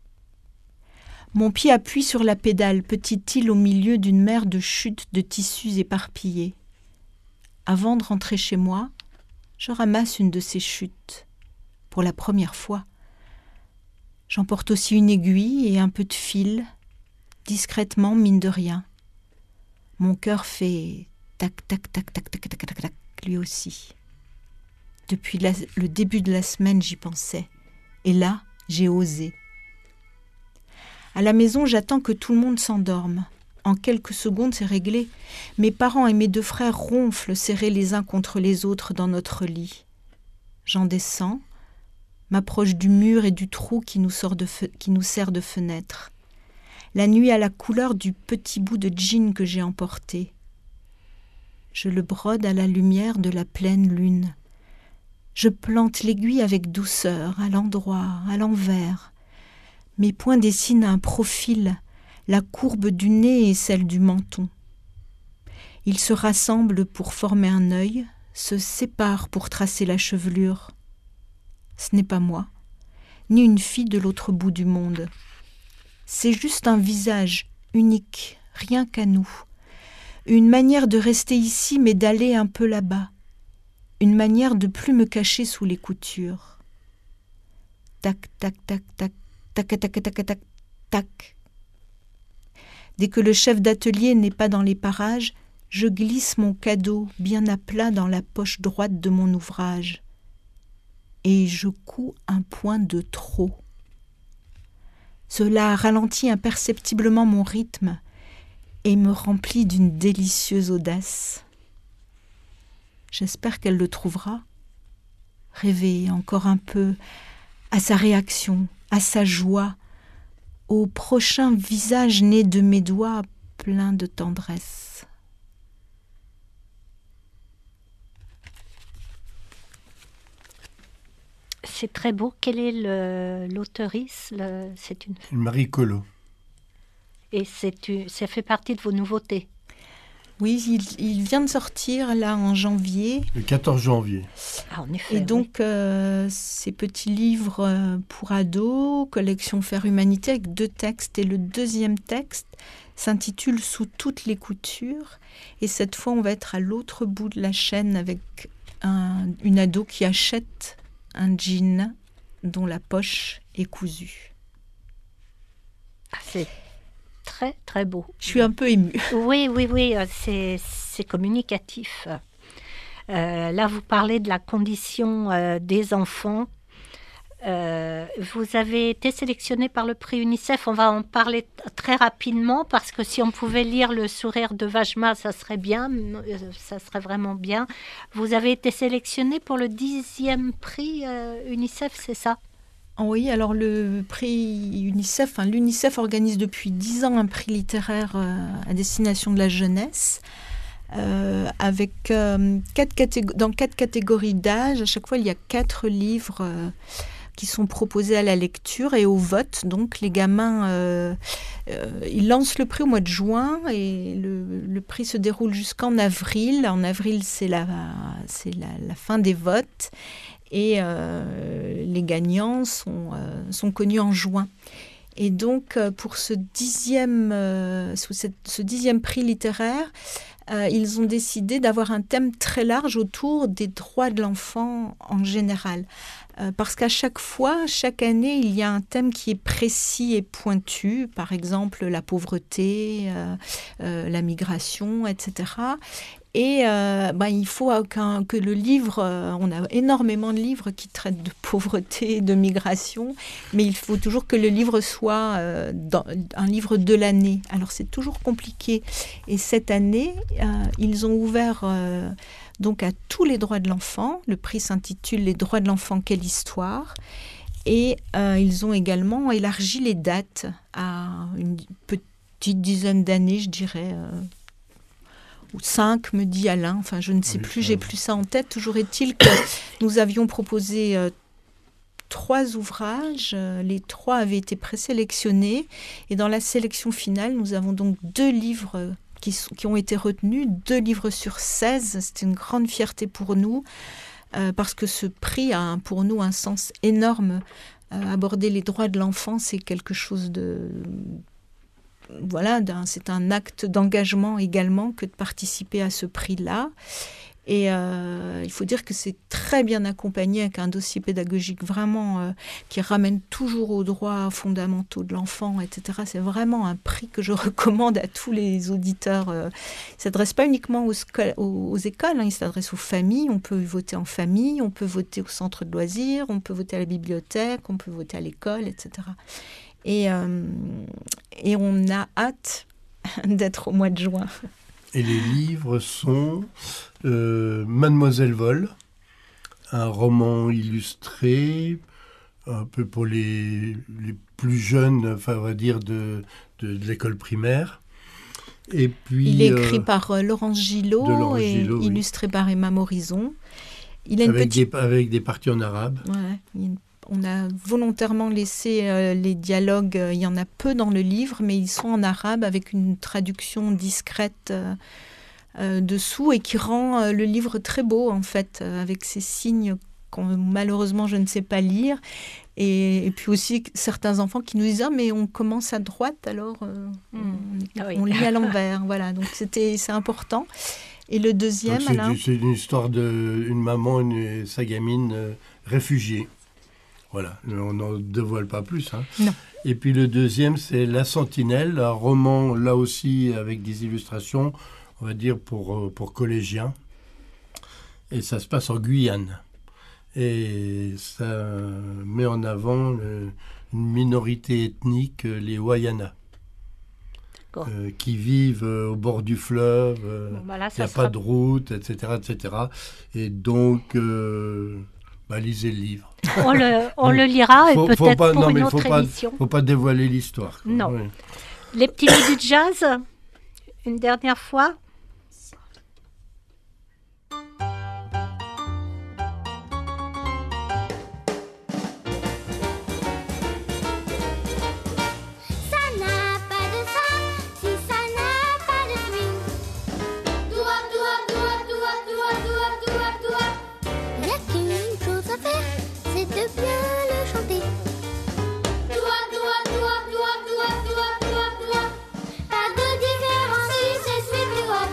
Mon pied appuie sur la pédale, petite île au milieu d'une mer de chutes de tissus éparpillés. Avant de rentrer chez moi, je ramasse une de ces chutes, pour la première fois. J'emporte aussi une aiguille et un peu de fil, discrètement, mine de rien. Mon cœur fait tac, tac, tac, tac, tac, tac, tac, tac, lui aussi. Depuis le début de la semaine, j'y pensais. Et là, j'ai osé. À la maison, j'attends que tout le monde s'endorme. En quelques secondes, c'est réglé. Mes parents et mes 2 frères ronflent, serrés les uns contre les autres dans notre lit. J'en descends, m'approche du mur et du trou qui nous sert de fenêtre. La nuit a la couleur du petit bout de jean que j'ai emporté. Je le brode à la lumière de la pleine lune. Je plante l'aiguille avec douceur, à l'endroit, à l'envers. Mes poings dessinent un profil, la courbe du nez et celle du menton. Ils se rassemblent pour former un œil, se séparent pour tracer la chevelure. Ce n'est pas moi, ni une fille de l'autre bout du monde. C'est juste un visage unique, rien qu'à nous. Une manière de rester ici mais d'aller un peu là-bas. Une manière de plus me cacher sous les coutures. Tac, tac, tac, tac, tac, tac, tac, tac, tac, tac. Dès que le chef d'atelier n'est pas dans les parages, je glisse mon cadeau bien à plat dans la poche droite de mon ouvrage. Et je couds un point de trop. Cela ralentit imperceptiblement mon rythme et me remplit d'une délicieuse audace. J'espère qu'elle le trouvera. Rêver encore un peu à sa réaction, à sa joie, au prochain visage né de mes doigts plein de tendresse. C'est très beau. Quelle est l'auteurice? C'est une... Marie Collot. Et ça fait partie de vos nouveautés? Oui, il vient de sortir là en janvier. Le 14 janvier. Ah, en effet. Et donc, ces petits livres pour ados, collection Faire Humanité, avec 2 textes. Et le 2e texte s'intitule Sous toutes les coutures. Et cette fois, on va être à l'autre bout de la chaîne avec une ado qui achète un jean dont la poche est cousue. Ah, c'est très, très beau. Je suis un peu émue. Oui, c'est communicatif. Là, vous parlez de la condition des enfants. Vous avez été sélectionné par le prix UNICEF. On va en parler très rapidement parce que si on pouvait lire Le sourire de Vajma, ça serait bien, ça serait vraiment bien. Vous avez été sélectionné pour le 10e prix UNICEF, c'est ça? Oui, alors le prix UNICEF, l'UNICEF organise depuis 10 ans un prix littéraire à destination de la jeunesse. Avec dans 4 catégories d'âge. À chaque fois, il y a 4 livres qui sont proposés à la lecture et au vote. Donc, les gamins, ils lancent le prix au mois de juin et le prix se déroule jusqu'en avril. En avril, c'est la fin des votes et les gagnants sont connus en juin. Et donc, pour ce 10e prix littéraire, ils ont décidé d'avoir un thème très large autour des droits de l'enfant en général. Parce qu'à chaque année, il y a un thème qui est précis et pointu, par exemple la pauvreté, la migration, etc. Et il faut que le livre, on a énormément de livres qui traitent de pauvreté et de migration, mais il faut toujours que le livre soit un livre de l'année. Alors c'est toujours compliqué. Et cette année, ils ont ouvert donc à tous les droits de l'enfant. Le prix s'intitule « Les droits de l'enfant, quelle histoire ?» Et ils ont également élargi les dates à une petite dizaine d'années, je dirais, ou 5, me dit Alain, enfin je ne sais plus, j'ai plus ça en tête. Toujours est-il que nous avions proposé 3 ouvrages, les 3 avaient été présélectionnés, et dans la sélection finale, nous avons donc 2 livres qui ont été retenus, 2 livres sur 16, c'était une grande fierté pour nous, parce que ce prix a pour nous un sens énorme. aborder les droits de l'enfant, c'est quelque chose de... Voilà, c'est un acte d'engagement également que de participer à ce prix-là. Et il faut dire que c'est très bien accompagné avec un dossier pédagogique vraiment qui ramène toujours aux droits fondamentaux de l'enfant, etc. C'est vraiment un prix que je recommande à tous les auditeurs. Il ne s'adresse pas uniquement aux écoles, il s'adresse aux familles. On peut voter en famille, on peut voter au centre de loisirs, on peut voter à la bibliothèque, on peut voter à l'école, etc. Et on a hâte d'être au mois de juin. Et les livres sont Mademoiselle Vol, un roman illustré, un peu pour les plus jeunes, enfin on va dire de l'école primaire. Et puis, il est écrit par Laurence Gillot et illustré par Emma Morison. Il a avec des parties en arabe. Ouais, on a volontairement laissé les dialogues, il y en a peu dans le livre, mais ils sont en arabe avec une traduction discrète dessous et qui rend le livre très beau en fait, avec ces signes que malheureusement je ne sais pas lire. Et puis aussi certains enfants qui nous disent « Ah mais on commence à droite alors on lit à l'envers ». Voilà, donc c'est important. Et le deuxième, c'est une histoire d'une maman et sa gamine réfugiée. Voilà, on n'en dévoile pas plus. Non. Et puis le deuxième, c'est La Sentinelle, un roman, là aussi, avec des illustrations, on va dire, pour collégiens. Et ça se passe en Guyane. Et ça met en avant une minorité ethnique, les Wayana, qui vivent au bord du fleuve, il n'y a pas de route, etc., etc. Et donc... lisez le livre. On le lira et peut-être pour une autre émission. Il ne faut pas dévoiler l'histoire. Non. Oui. Les petits mots du jazz, une dernière fois. Pas de différence si c'est suivre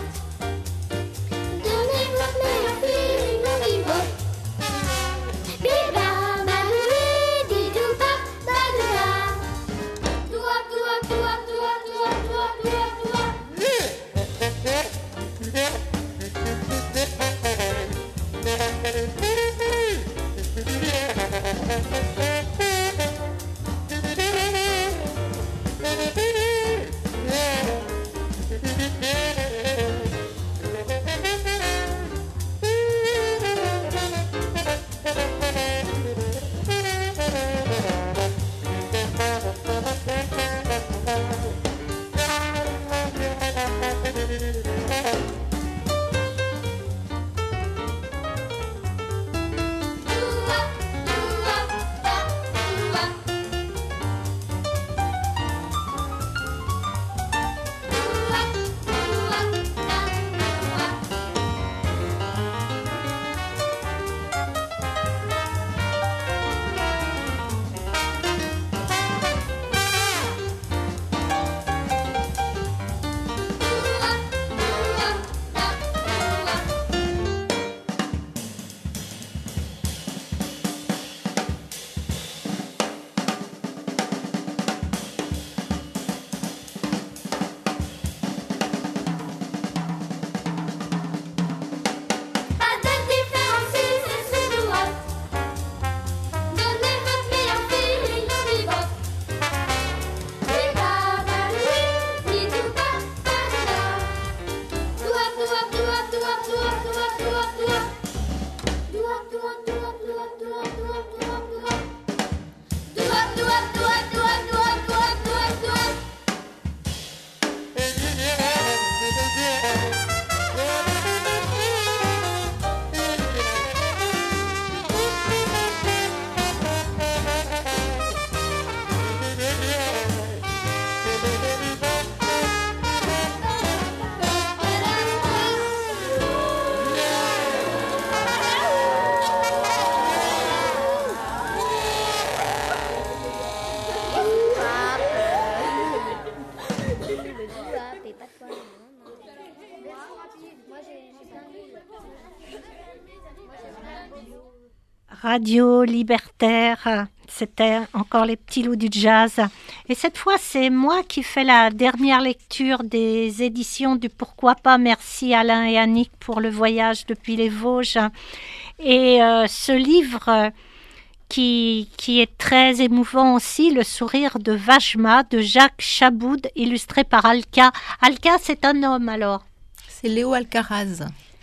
Radio Libertaire. C'était encore les petits loups du jazz. Et cette fois, c'est moi qui fais la dernière lecture des éditions du Pourquoi pas. Merci Alain et Annick pour le voyage depuis les Vosges. Et ce livre qui est très émouvant aussi, Le sourire de Vajma de Jacques Chaboud, illustré par Alka. Alka, c'est un homme alors? C'est Léo Alcaraz.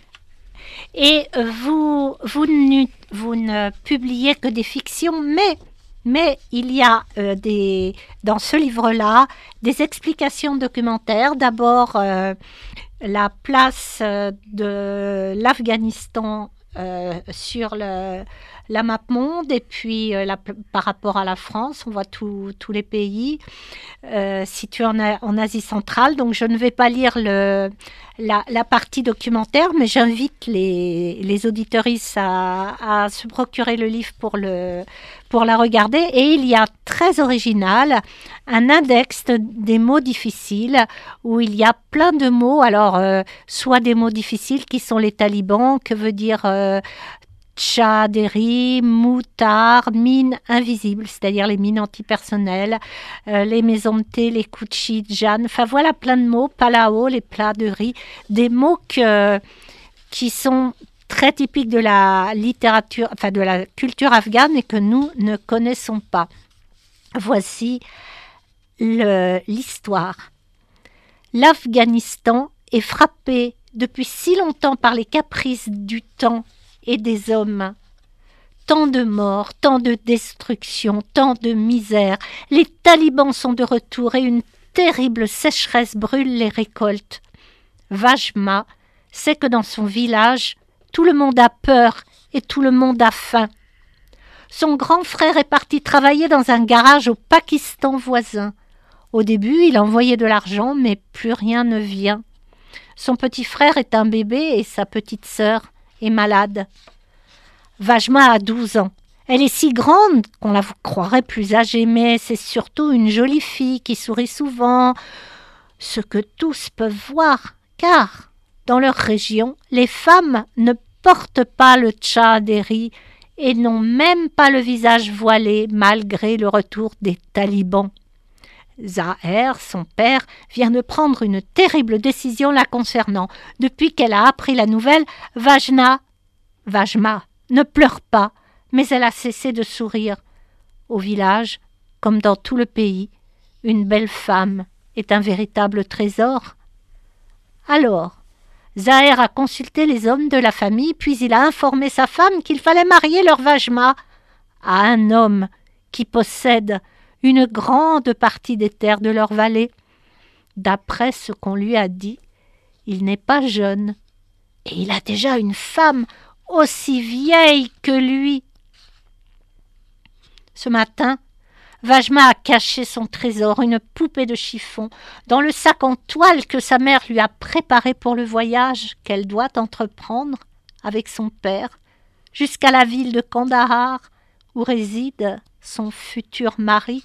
Et vous ne publiez que des fictions, mais il y a dans ce livre-là des explications documentaires. D'abord, la place de l'Afghanistan sur la map monde, et puis par rapport à la France, on voit tous les pays situés en Asie centrale. Donc je ne vais pas lire la partie documentaire, mais j'invite les auditeuristes à se procurer le livre pour la regarder. Et il y a très original un index des mots difficiles où il y a plein de mots. Alors soit des mots difficiles qui sont les talibans, que veut dire Tchadéri, Moutard, mines invisibles, c'est-à-dire les mines antipersonnelles, les maisons de thé, les Kouchi, Jeanne, enfin voilà plein de mots, palao, les plats de riz, des mots qui sont très typiques de la littérature, enfin de la culture afghane et que nous ne connaissons pas. Voici l'histoire. L'Afghanistan est frappé depuis si longtemps par les caprices du temps et des hommes. Tant de morts, tant de destruction, tant de misère. Les talibans sont de retour et une terrible sécheresse brûle les récoltes. Vajma sait que dans son village, tout le monde a peur et tout le monde a faim. Son grand frère est parti travailler dans un garage au Pakistan voisin. Au début, il envoyait de l'argent, mais plus rien ne vient. Son petit frère est un bébé et sa petite sœur est malade. Vajma a 12 ans. Elle est si grande qu'on la croirait plus âgée, mais c'est surtout une jolie fille qui sourit souvent, ce que tous peuvent voir, car dans leur région, les femmes ne portent pas le tchadéri et n'ont même pas le visage voilé malgré le retour des talibans. Zahir, son père, vient de prendre une terrible décision la concernant. Depuis qu'elle a appris la nouvelle, Vajma ne pleure pas, mais elle a cessé de sourire. Au village, comme dans tout le pays, une belle femme est un véritable trésor. Alors, Zahir a consulté les hommes de la famille, puis il a informé sa femme qu'il fallait marier leur Vajma à un homme qui possède une grande partie des terres de leur vallée. D'après ce qu'on lui a dit, il n'est pas jeune, et il a déjà une femme aussi vieille que lui. Ce matin, Vajma a caché son trésor, une poupée de chiffon, dans le sac en toile que sa mère lui a préparé pour le voyage qu'elle doit entreprendre avec son père jusqu'à la ville de Kandahar où réside son futur mari.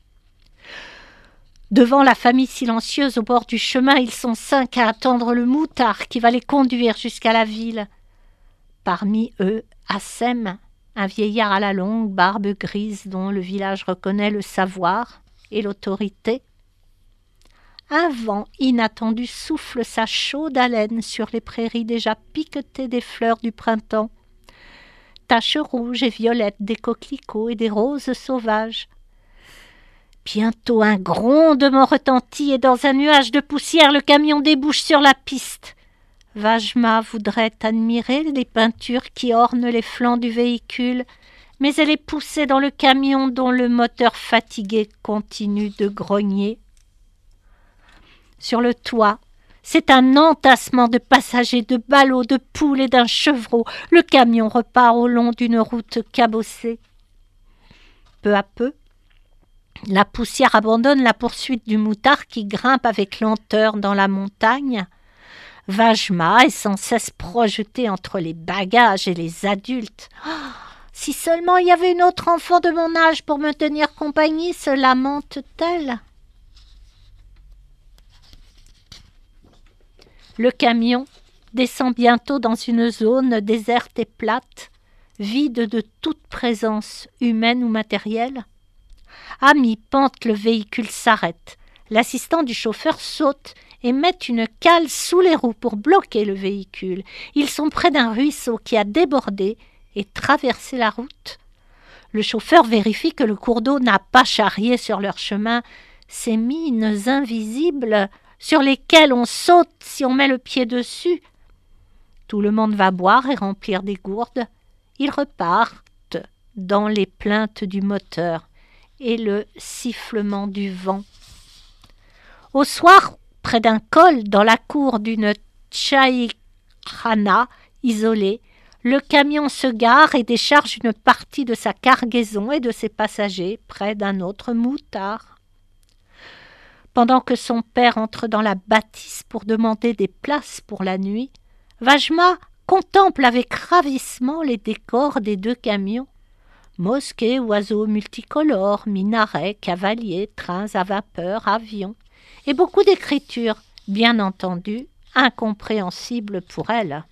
Devant la famille silencieuse au bord du chemin, ils sont 5 à attendre le moutard qui va les conduire jusqu'à la ville. Parmi eux, Assem, un vieillard à la longue barbe grise dont le village reconnaît le savoir et l'autorité. Un vent inattendu souffle sa chaude haleine sur les prairies déjà piquetées des fleurs du printemps. Taches rouges et violettes des coquelicots et des roses sauvages. Bientôt un grondement retentit et dans un nuage de poussière, le camion débouche sur la piste. Vajma voudrait admirer les peintures qui ornent les flancs du véhicule, mais elle est poussée dans le camion dont le moteur fatigué continue de grogner. Sur le toit, c'est un entassement de passagers, de ballots, de poules et d'un chevreau. Le camion repart au long d'une route cabossée. Peu à peu, la poussière abandonne la poursuite du moutard qui grimpe avec lenteur dans la montagne. Vajma est sans cesse projetée entre les bagages et les adultes. Oh, si seulement il y avait une autre enfant de mon âge pour me tenir compagnie, se lamente-t-elle. Le camion descend bientôt dans une zone déserte et plate. vide de toute présence humaine ou matérielle. À mi-pente, le véhicule s'arrête. L'assistant du chauffeur saute et met une cale sous les roues pour bloquer le véhicule. Ils sont près d'un ruisseau qui a débordé et traversé la route. Le chauffeur vérifie que le cours d'eau n'a pas charrié sur leur chemin ces mines invisibles sur lesquelles on saute si on met le pied dessus. Tout le monde va boire et remplir des gourdes. Ils repartent dans les plaintes du moteur et le sifflement du vent. Au soir, près d'un col, dans la cour d'une tchaïkhana isolée, le camion se gare et décharge une partie de sa cargaison et de ses passagers près d'un autre moutard. Pendant que son père entre dans la bâtisse pour demander des places pour la nuit, Vajma contemple avec ravissement les décors des 2 camions. Mosquées, oiseaux multicolores, minarets, cavaliers, trains à vapeur, avions, et beaucoup d'écritures, bien entendu, incompréhensibles pour elle.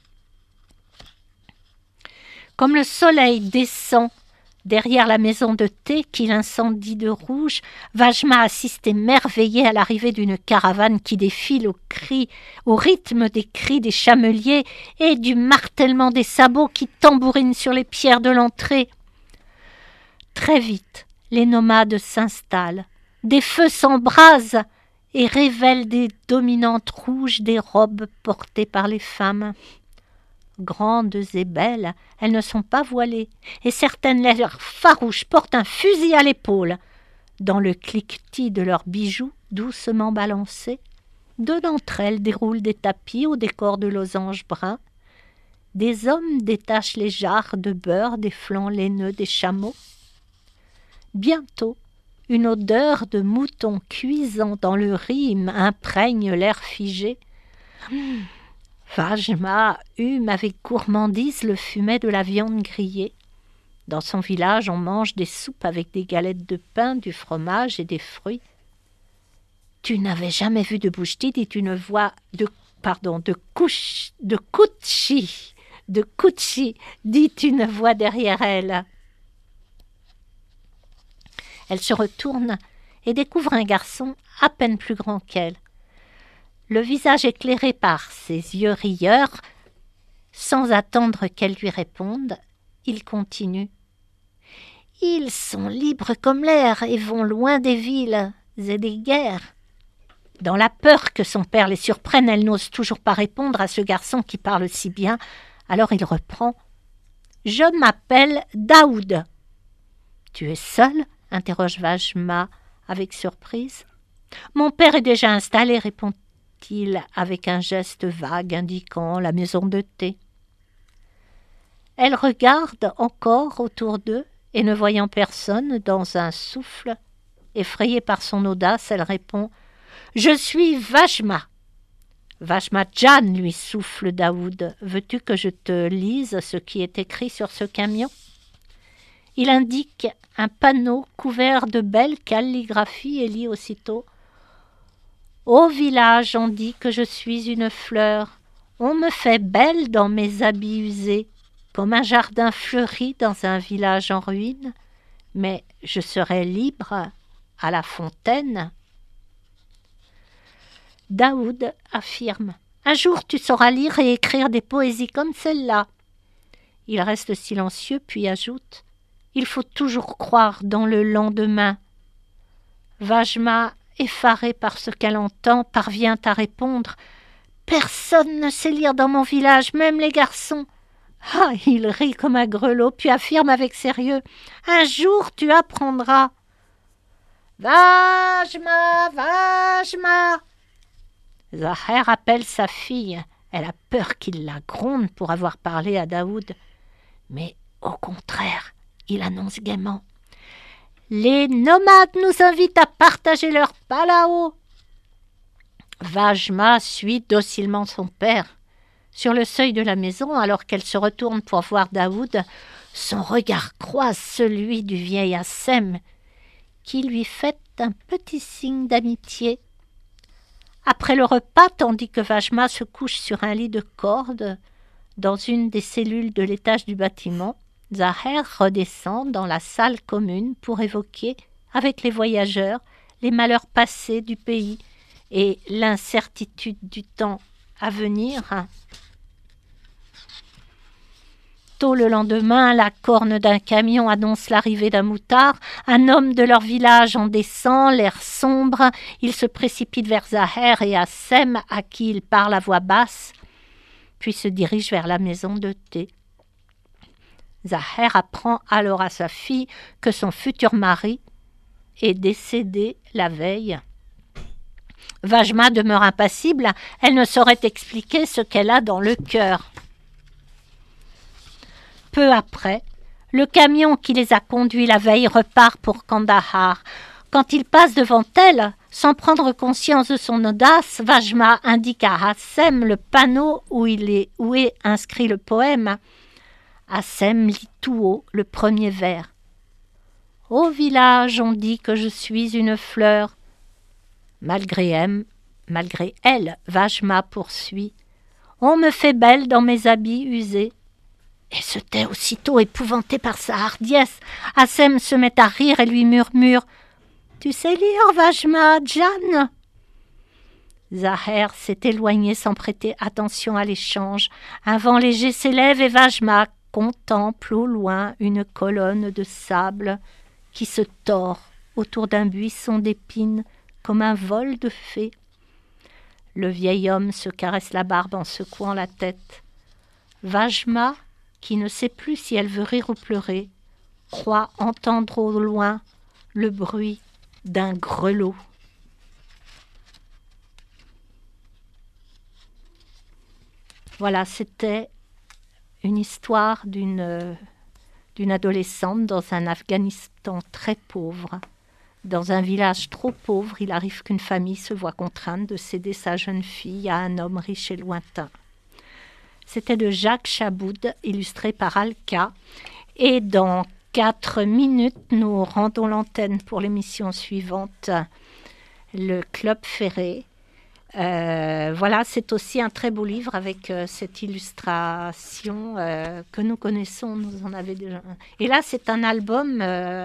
Comme le soleil descend derrière la maison de thé qu'il incendie de rouge, Vajma assiste émerveillé à l'arrivée d'une caravane qui défile au rythme des cris des chameliers et du martèlement des sabots qui tambourinent sur les pierres de l'entrée. Très vite, les nomades s'installent, des feux s'embrasent et révèlent des dominantes rouges des robes portées par les femmes. Grandes et belles, elles ne sont pas voilées, et certaines l'air farouches portent un fusil à l'épaule. Dans le cliquetis de leurs bijoux doucement balancés, 2 d'entre elles déroulent des tapis au décor de losanges bruns. Des hommes détachent les jarres de beurre des flancs laineux des chameaux. Bientôt, une odeur de mouton cuisant dans le riz imprègne l'air figé. Vajma hume avec gourmandise le fumet de la viande grillée. Dans son village, on mange des soupes avec des galettes de pain, du fromage et des fruits. « Tu n'avais jamais vu de bouchti ?» dit une voix de Kutchi, dit une voix derrière elle. Elle se retourne et découvre un garçon à peine plus grand qu'elle. Le visage éclairé par ses yeux rieurs, sans attendre qu'elle lui réponde, il continue. « Ils sont libres comme l'air et vont loin des villes et des guerres. » Dans la peur que son père les surprenne, elle n'ose toujours pas répondre à ce garçon qui parle si bien. Alors il reprend. « Je m'appelle Daoud. »« Tu es seul ?» interroge Vajma avec surprise. « Mon père est déjà installé, répond-il avec un geste vague indiquant la maison de thé. Elle regarde encore autour d'eux et ne voyant personne, dans un souffle, effrayée par son audace, elle répond « Je suis Vajma. » « Vajma Jan, lui souffle Daoud, veux-tu que je te lise ce qui est écrit sur ce camion ?» Il indique un panneau couvert de belles calligraphies et lit aussitôt « Au village, on dit que je suis une fleur. On me fait belle dans mes habits usés, comme un jardin fleuri dans un village en ruine. Mais je serai libre à la fontaine. » Daoud affirme « Un jour tu sauras lire et écrire des poésies comme celle-là. » Il reste silencieux puis ajoute « Il faut toujours croire dans le lendemain. » Vajma, effarée par ce qu'elle entend, parvient à répondre « Personne ne sait lire dans mon village, même les garçons. » Ah, il rit comme un grelot, puis affirme avec sérieux « Un jour tu apprendras. »« Vajma, Vajma !» Zaher appelle sa fille. Elle a peur qu'il la gronde pour avoir parlé à Daoud. Mais au contraire, il annonce gaiement. « Les nomades nous invitent à partager leur palao. » Vajma suit docilement son père. Sur le seuil de la maison, alors qu'elle se retourne pour voir Daoud, son regard croise celui du vieil Assem, qui lui fait un petit signe d'amitié. Après le repas, tandis que Vajma se couche sur un lit de corde dans une des cellules de l'étage du bâtiment, Zaher redescend dans la salle commune pour évoquer avec les voyageurs les malheurs passés du pays et l'incertitude du temps à venir. Tôt le lendemain, la corne d'un camion annonce l'arrivée d'un moutard. Un homme de leur village en descend, l'air sombre. Il se précipite vers Zaher et Hassem, à qui il parle à voix basse, puis se dirige vers la maison de thé. Zaher apprend alors à sa fille que son futur mari est décédé la veille. Vajma demeure impassible, elle ne saurait expliquer ce qu'elle a dans le cœur. Peu après, le camion qui les a conduits la veille repart pour Kandahar. Quand il passe devant elle, sans prendre conscience de son audace, Vajma indique à Hassem le panneau où est inscrit le poème. Hassem lit tout haut le premier vers. « Au village, on dit que je suis une fleur. » Malgré elle, Vajma poursuit. « On me fait belle dans mes habits usés. » Et se tait aussitôt, épouvanté par sa hardiesse. Hassem se met à rire et lui murmure « Tu sais lire, Vajma, Jan ?» Zaher s'est éloigné sans prêter attention à l'échange. Un vent léger s'élève et Vajma contemple au loin une colonne de sable qui se tord autour d'un buisson d'épines comme un vol de fées. Le vieil homme se caresse la barbe en secouant la tête. Vajma, qui ne sait plus si elle veut rire ou pleurer, croit entendre au loin le bruit d'un grelot. Voilà, c'était une histoire d'une adolescente dans un Afghanistan très pauvre. Dans un village trop pauvre, il arrive qu'une famille se voit contrainte de céder sa jeune fille à un homme riche et lointain. C'était de Jacques Chaboud, illustré par Alka. Et dans 4 minutes, nous rendons l'antenne pour l'émission suivante, le Club Ferré. Voilà, c'est aussi un très beau livre avec cette illustration que nous connaissons, nous en avons déjà. Et là, c'est un album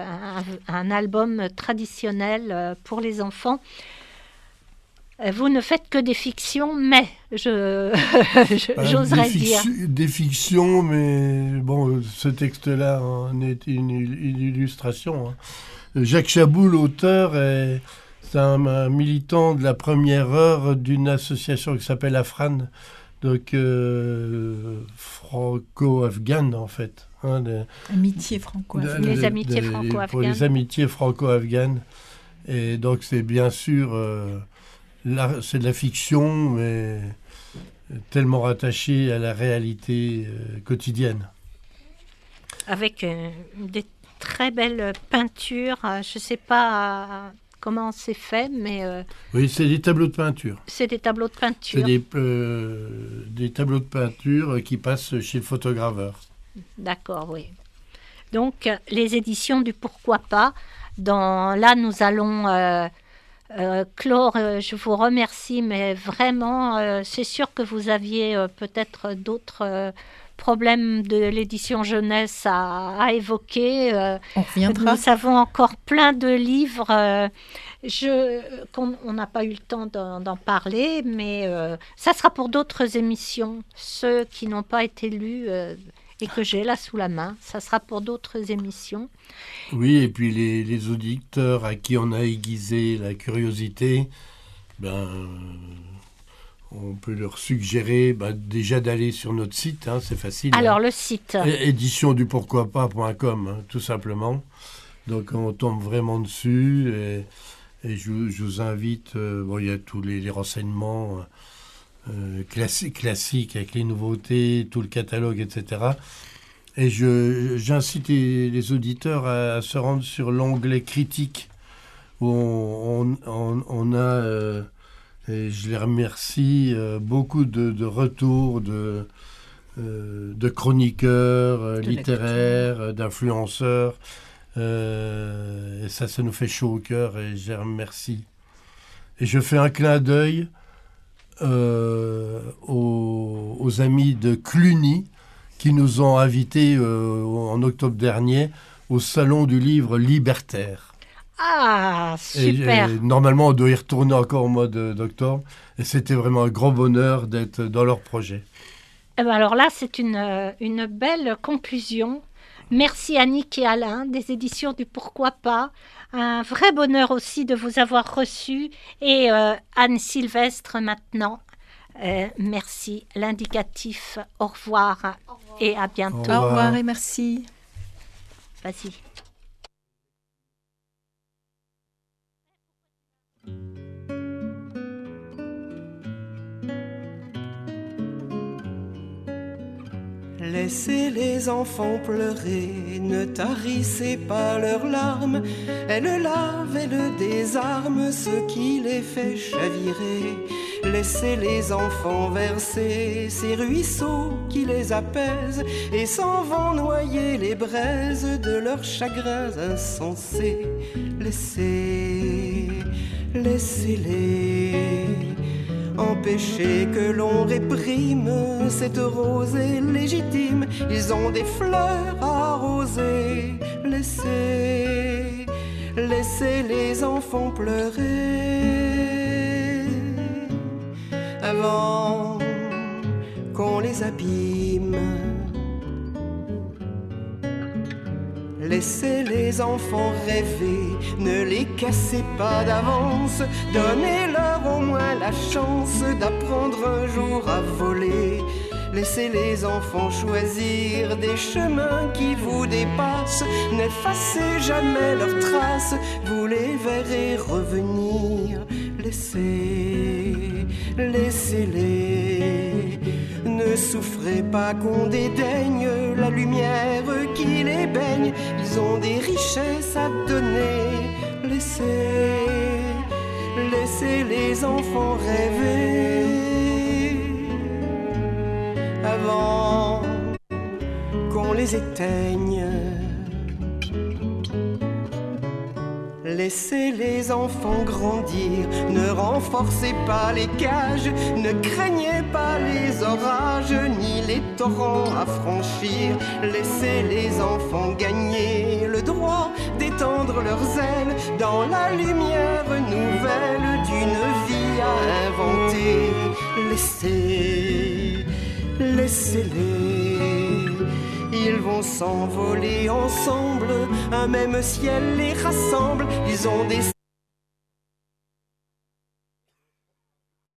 traditionnel pour les enfants. Vous ne faites que des fictions, mais j'oserais dire. Des fictions, mais bon, ce texte-là en est une illustration. Hein. Jacques Chaboud, l'auteur, c'est un militant de la première heure d'une association qui s'appelle Afran, donc franco-afghane en fait. Hein, Amitié franco-afghane. Les amitiés franco-afghanes. Pour les amitiés franco-afghanes. Et donc c'est bien sûr... Là, c'est de la fiction, mais tellement rattachée à la réalité quotidienne. Avec des très belles peintures. Je ne sais pas comment c'est fait, mais... Oui, c'est des tableaux de peinture. C'est des tableaux de peinture. C'est des tableaux de peinture qui passent chez le photograveur. D'accord, oui. Donc, les éditions du Pourquoi pas. Là, nous allons... Clore, je vous remercie, mais vraiment, c'est sûr que vous aviez peut-être d'autres problèmes de l'édition jeunesse à évoquer. On reviendra. Nous avons encore plein de livres. On n'a pas eu le temps d'en parler, mais ça sera pour d'autres émissions. Ceux qui n'ont pas été lus et que j'ai là sous la main, ça sera pour d'autres émissions. Oui, et puis les auditeurs à qui on a aiguisé la curiosité, on peut leur suggérer déjà d'aller sur notre site, hein, c'est facile. Alors, le site éditiondupourquoipas.com, hein, tout simplement. Donc, on tombe vraiment dessus et je vous invite, il y a tous les renseignements classiques avec les nouveautés, tout le catalogue, etc. Et j'incite les auditeurs à se rendre sur l'onglet critique où on a, et je les remercie, beaucoup de retours de chroniqueurs littéraires, d'influenceurs. Et ça nous fait chaud au cœur et je les remercie. Et je fais un clin d'œil aux amis de Cluny qui nous ont invités en octobre dernier au Salon du Livre Libertaire. Ah, super. Et normalement, on doit y retourner encore au mois d'octobre. Et c'était vraiment un grand bonheur d'être dans leur projet. Eh ben alors là, c'est une belle conclusion. Merci Annick et Alain des éditions du Pourquoi pas. Un vrai bonheur aussi de vous avoir reçus. Et Anne Sylvestre maintenant. Merci. L'indicatif, au revoir et à bientôt. Au revoir et merci. Vas-y. Laissez les enfants pleurer, ne tarissez pas leurs larmes. Elle lave, elle désarme ce qui les fait chavirer. Laissez les enfants verser ces ruisseaux qui les apaisent et s'en vont noyer les braises de leurs chagrins insensés. Laissez-les. Empêchez que l'on réprime cette rosée légitime. Ils ont des fleurs à arroser. Laissez les enfants pleurer avant qu'on les abîme. Laissez les enfants rêver, ne les cassez pas d'avance. Donnez-leur au moins la chance d'apprendre un jour à voler. Laissez les enfants choisir des chemins qui vous dépassent. N'effacez jamais leurs traces, vous les verrez revenir. Laissez-les. Ne souffrez pas qu'on dédaigne la lumière qui les baigne. Ils ont des richesses à donner. Laissez les enfants rêver avant qu'on les éteigne. Laissez les enfants grandir, ne renforcez pas les cages, ne craignez pas les orages, ni les torrents à franchir. Laissez les enfants gagner le droit d'étendre leurs ailes dans la lumière nouvelle d'une vie à inventer. Laissez-les. Ils vont s'envoler ensemble, un même ciel les rassemble. Ils ont des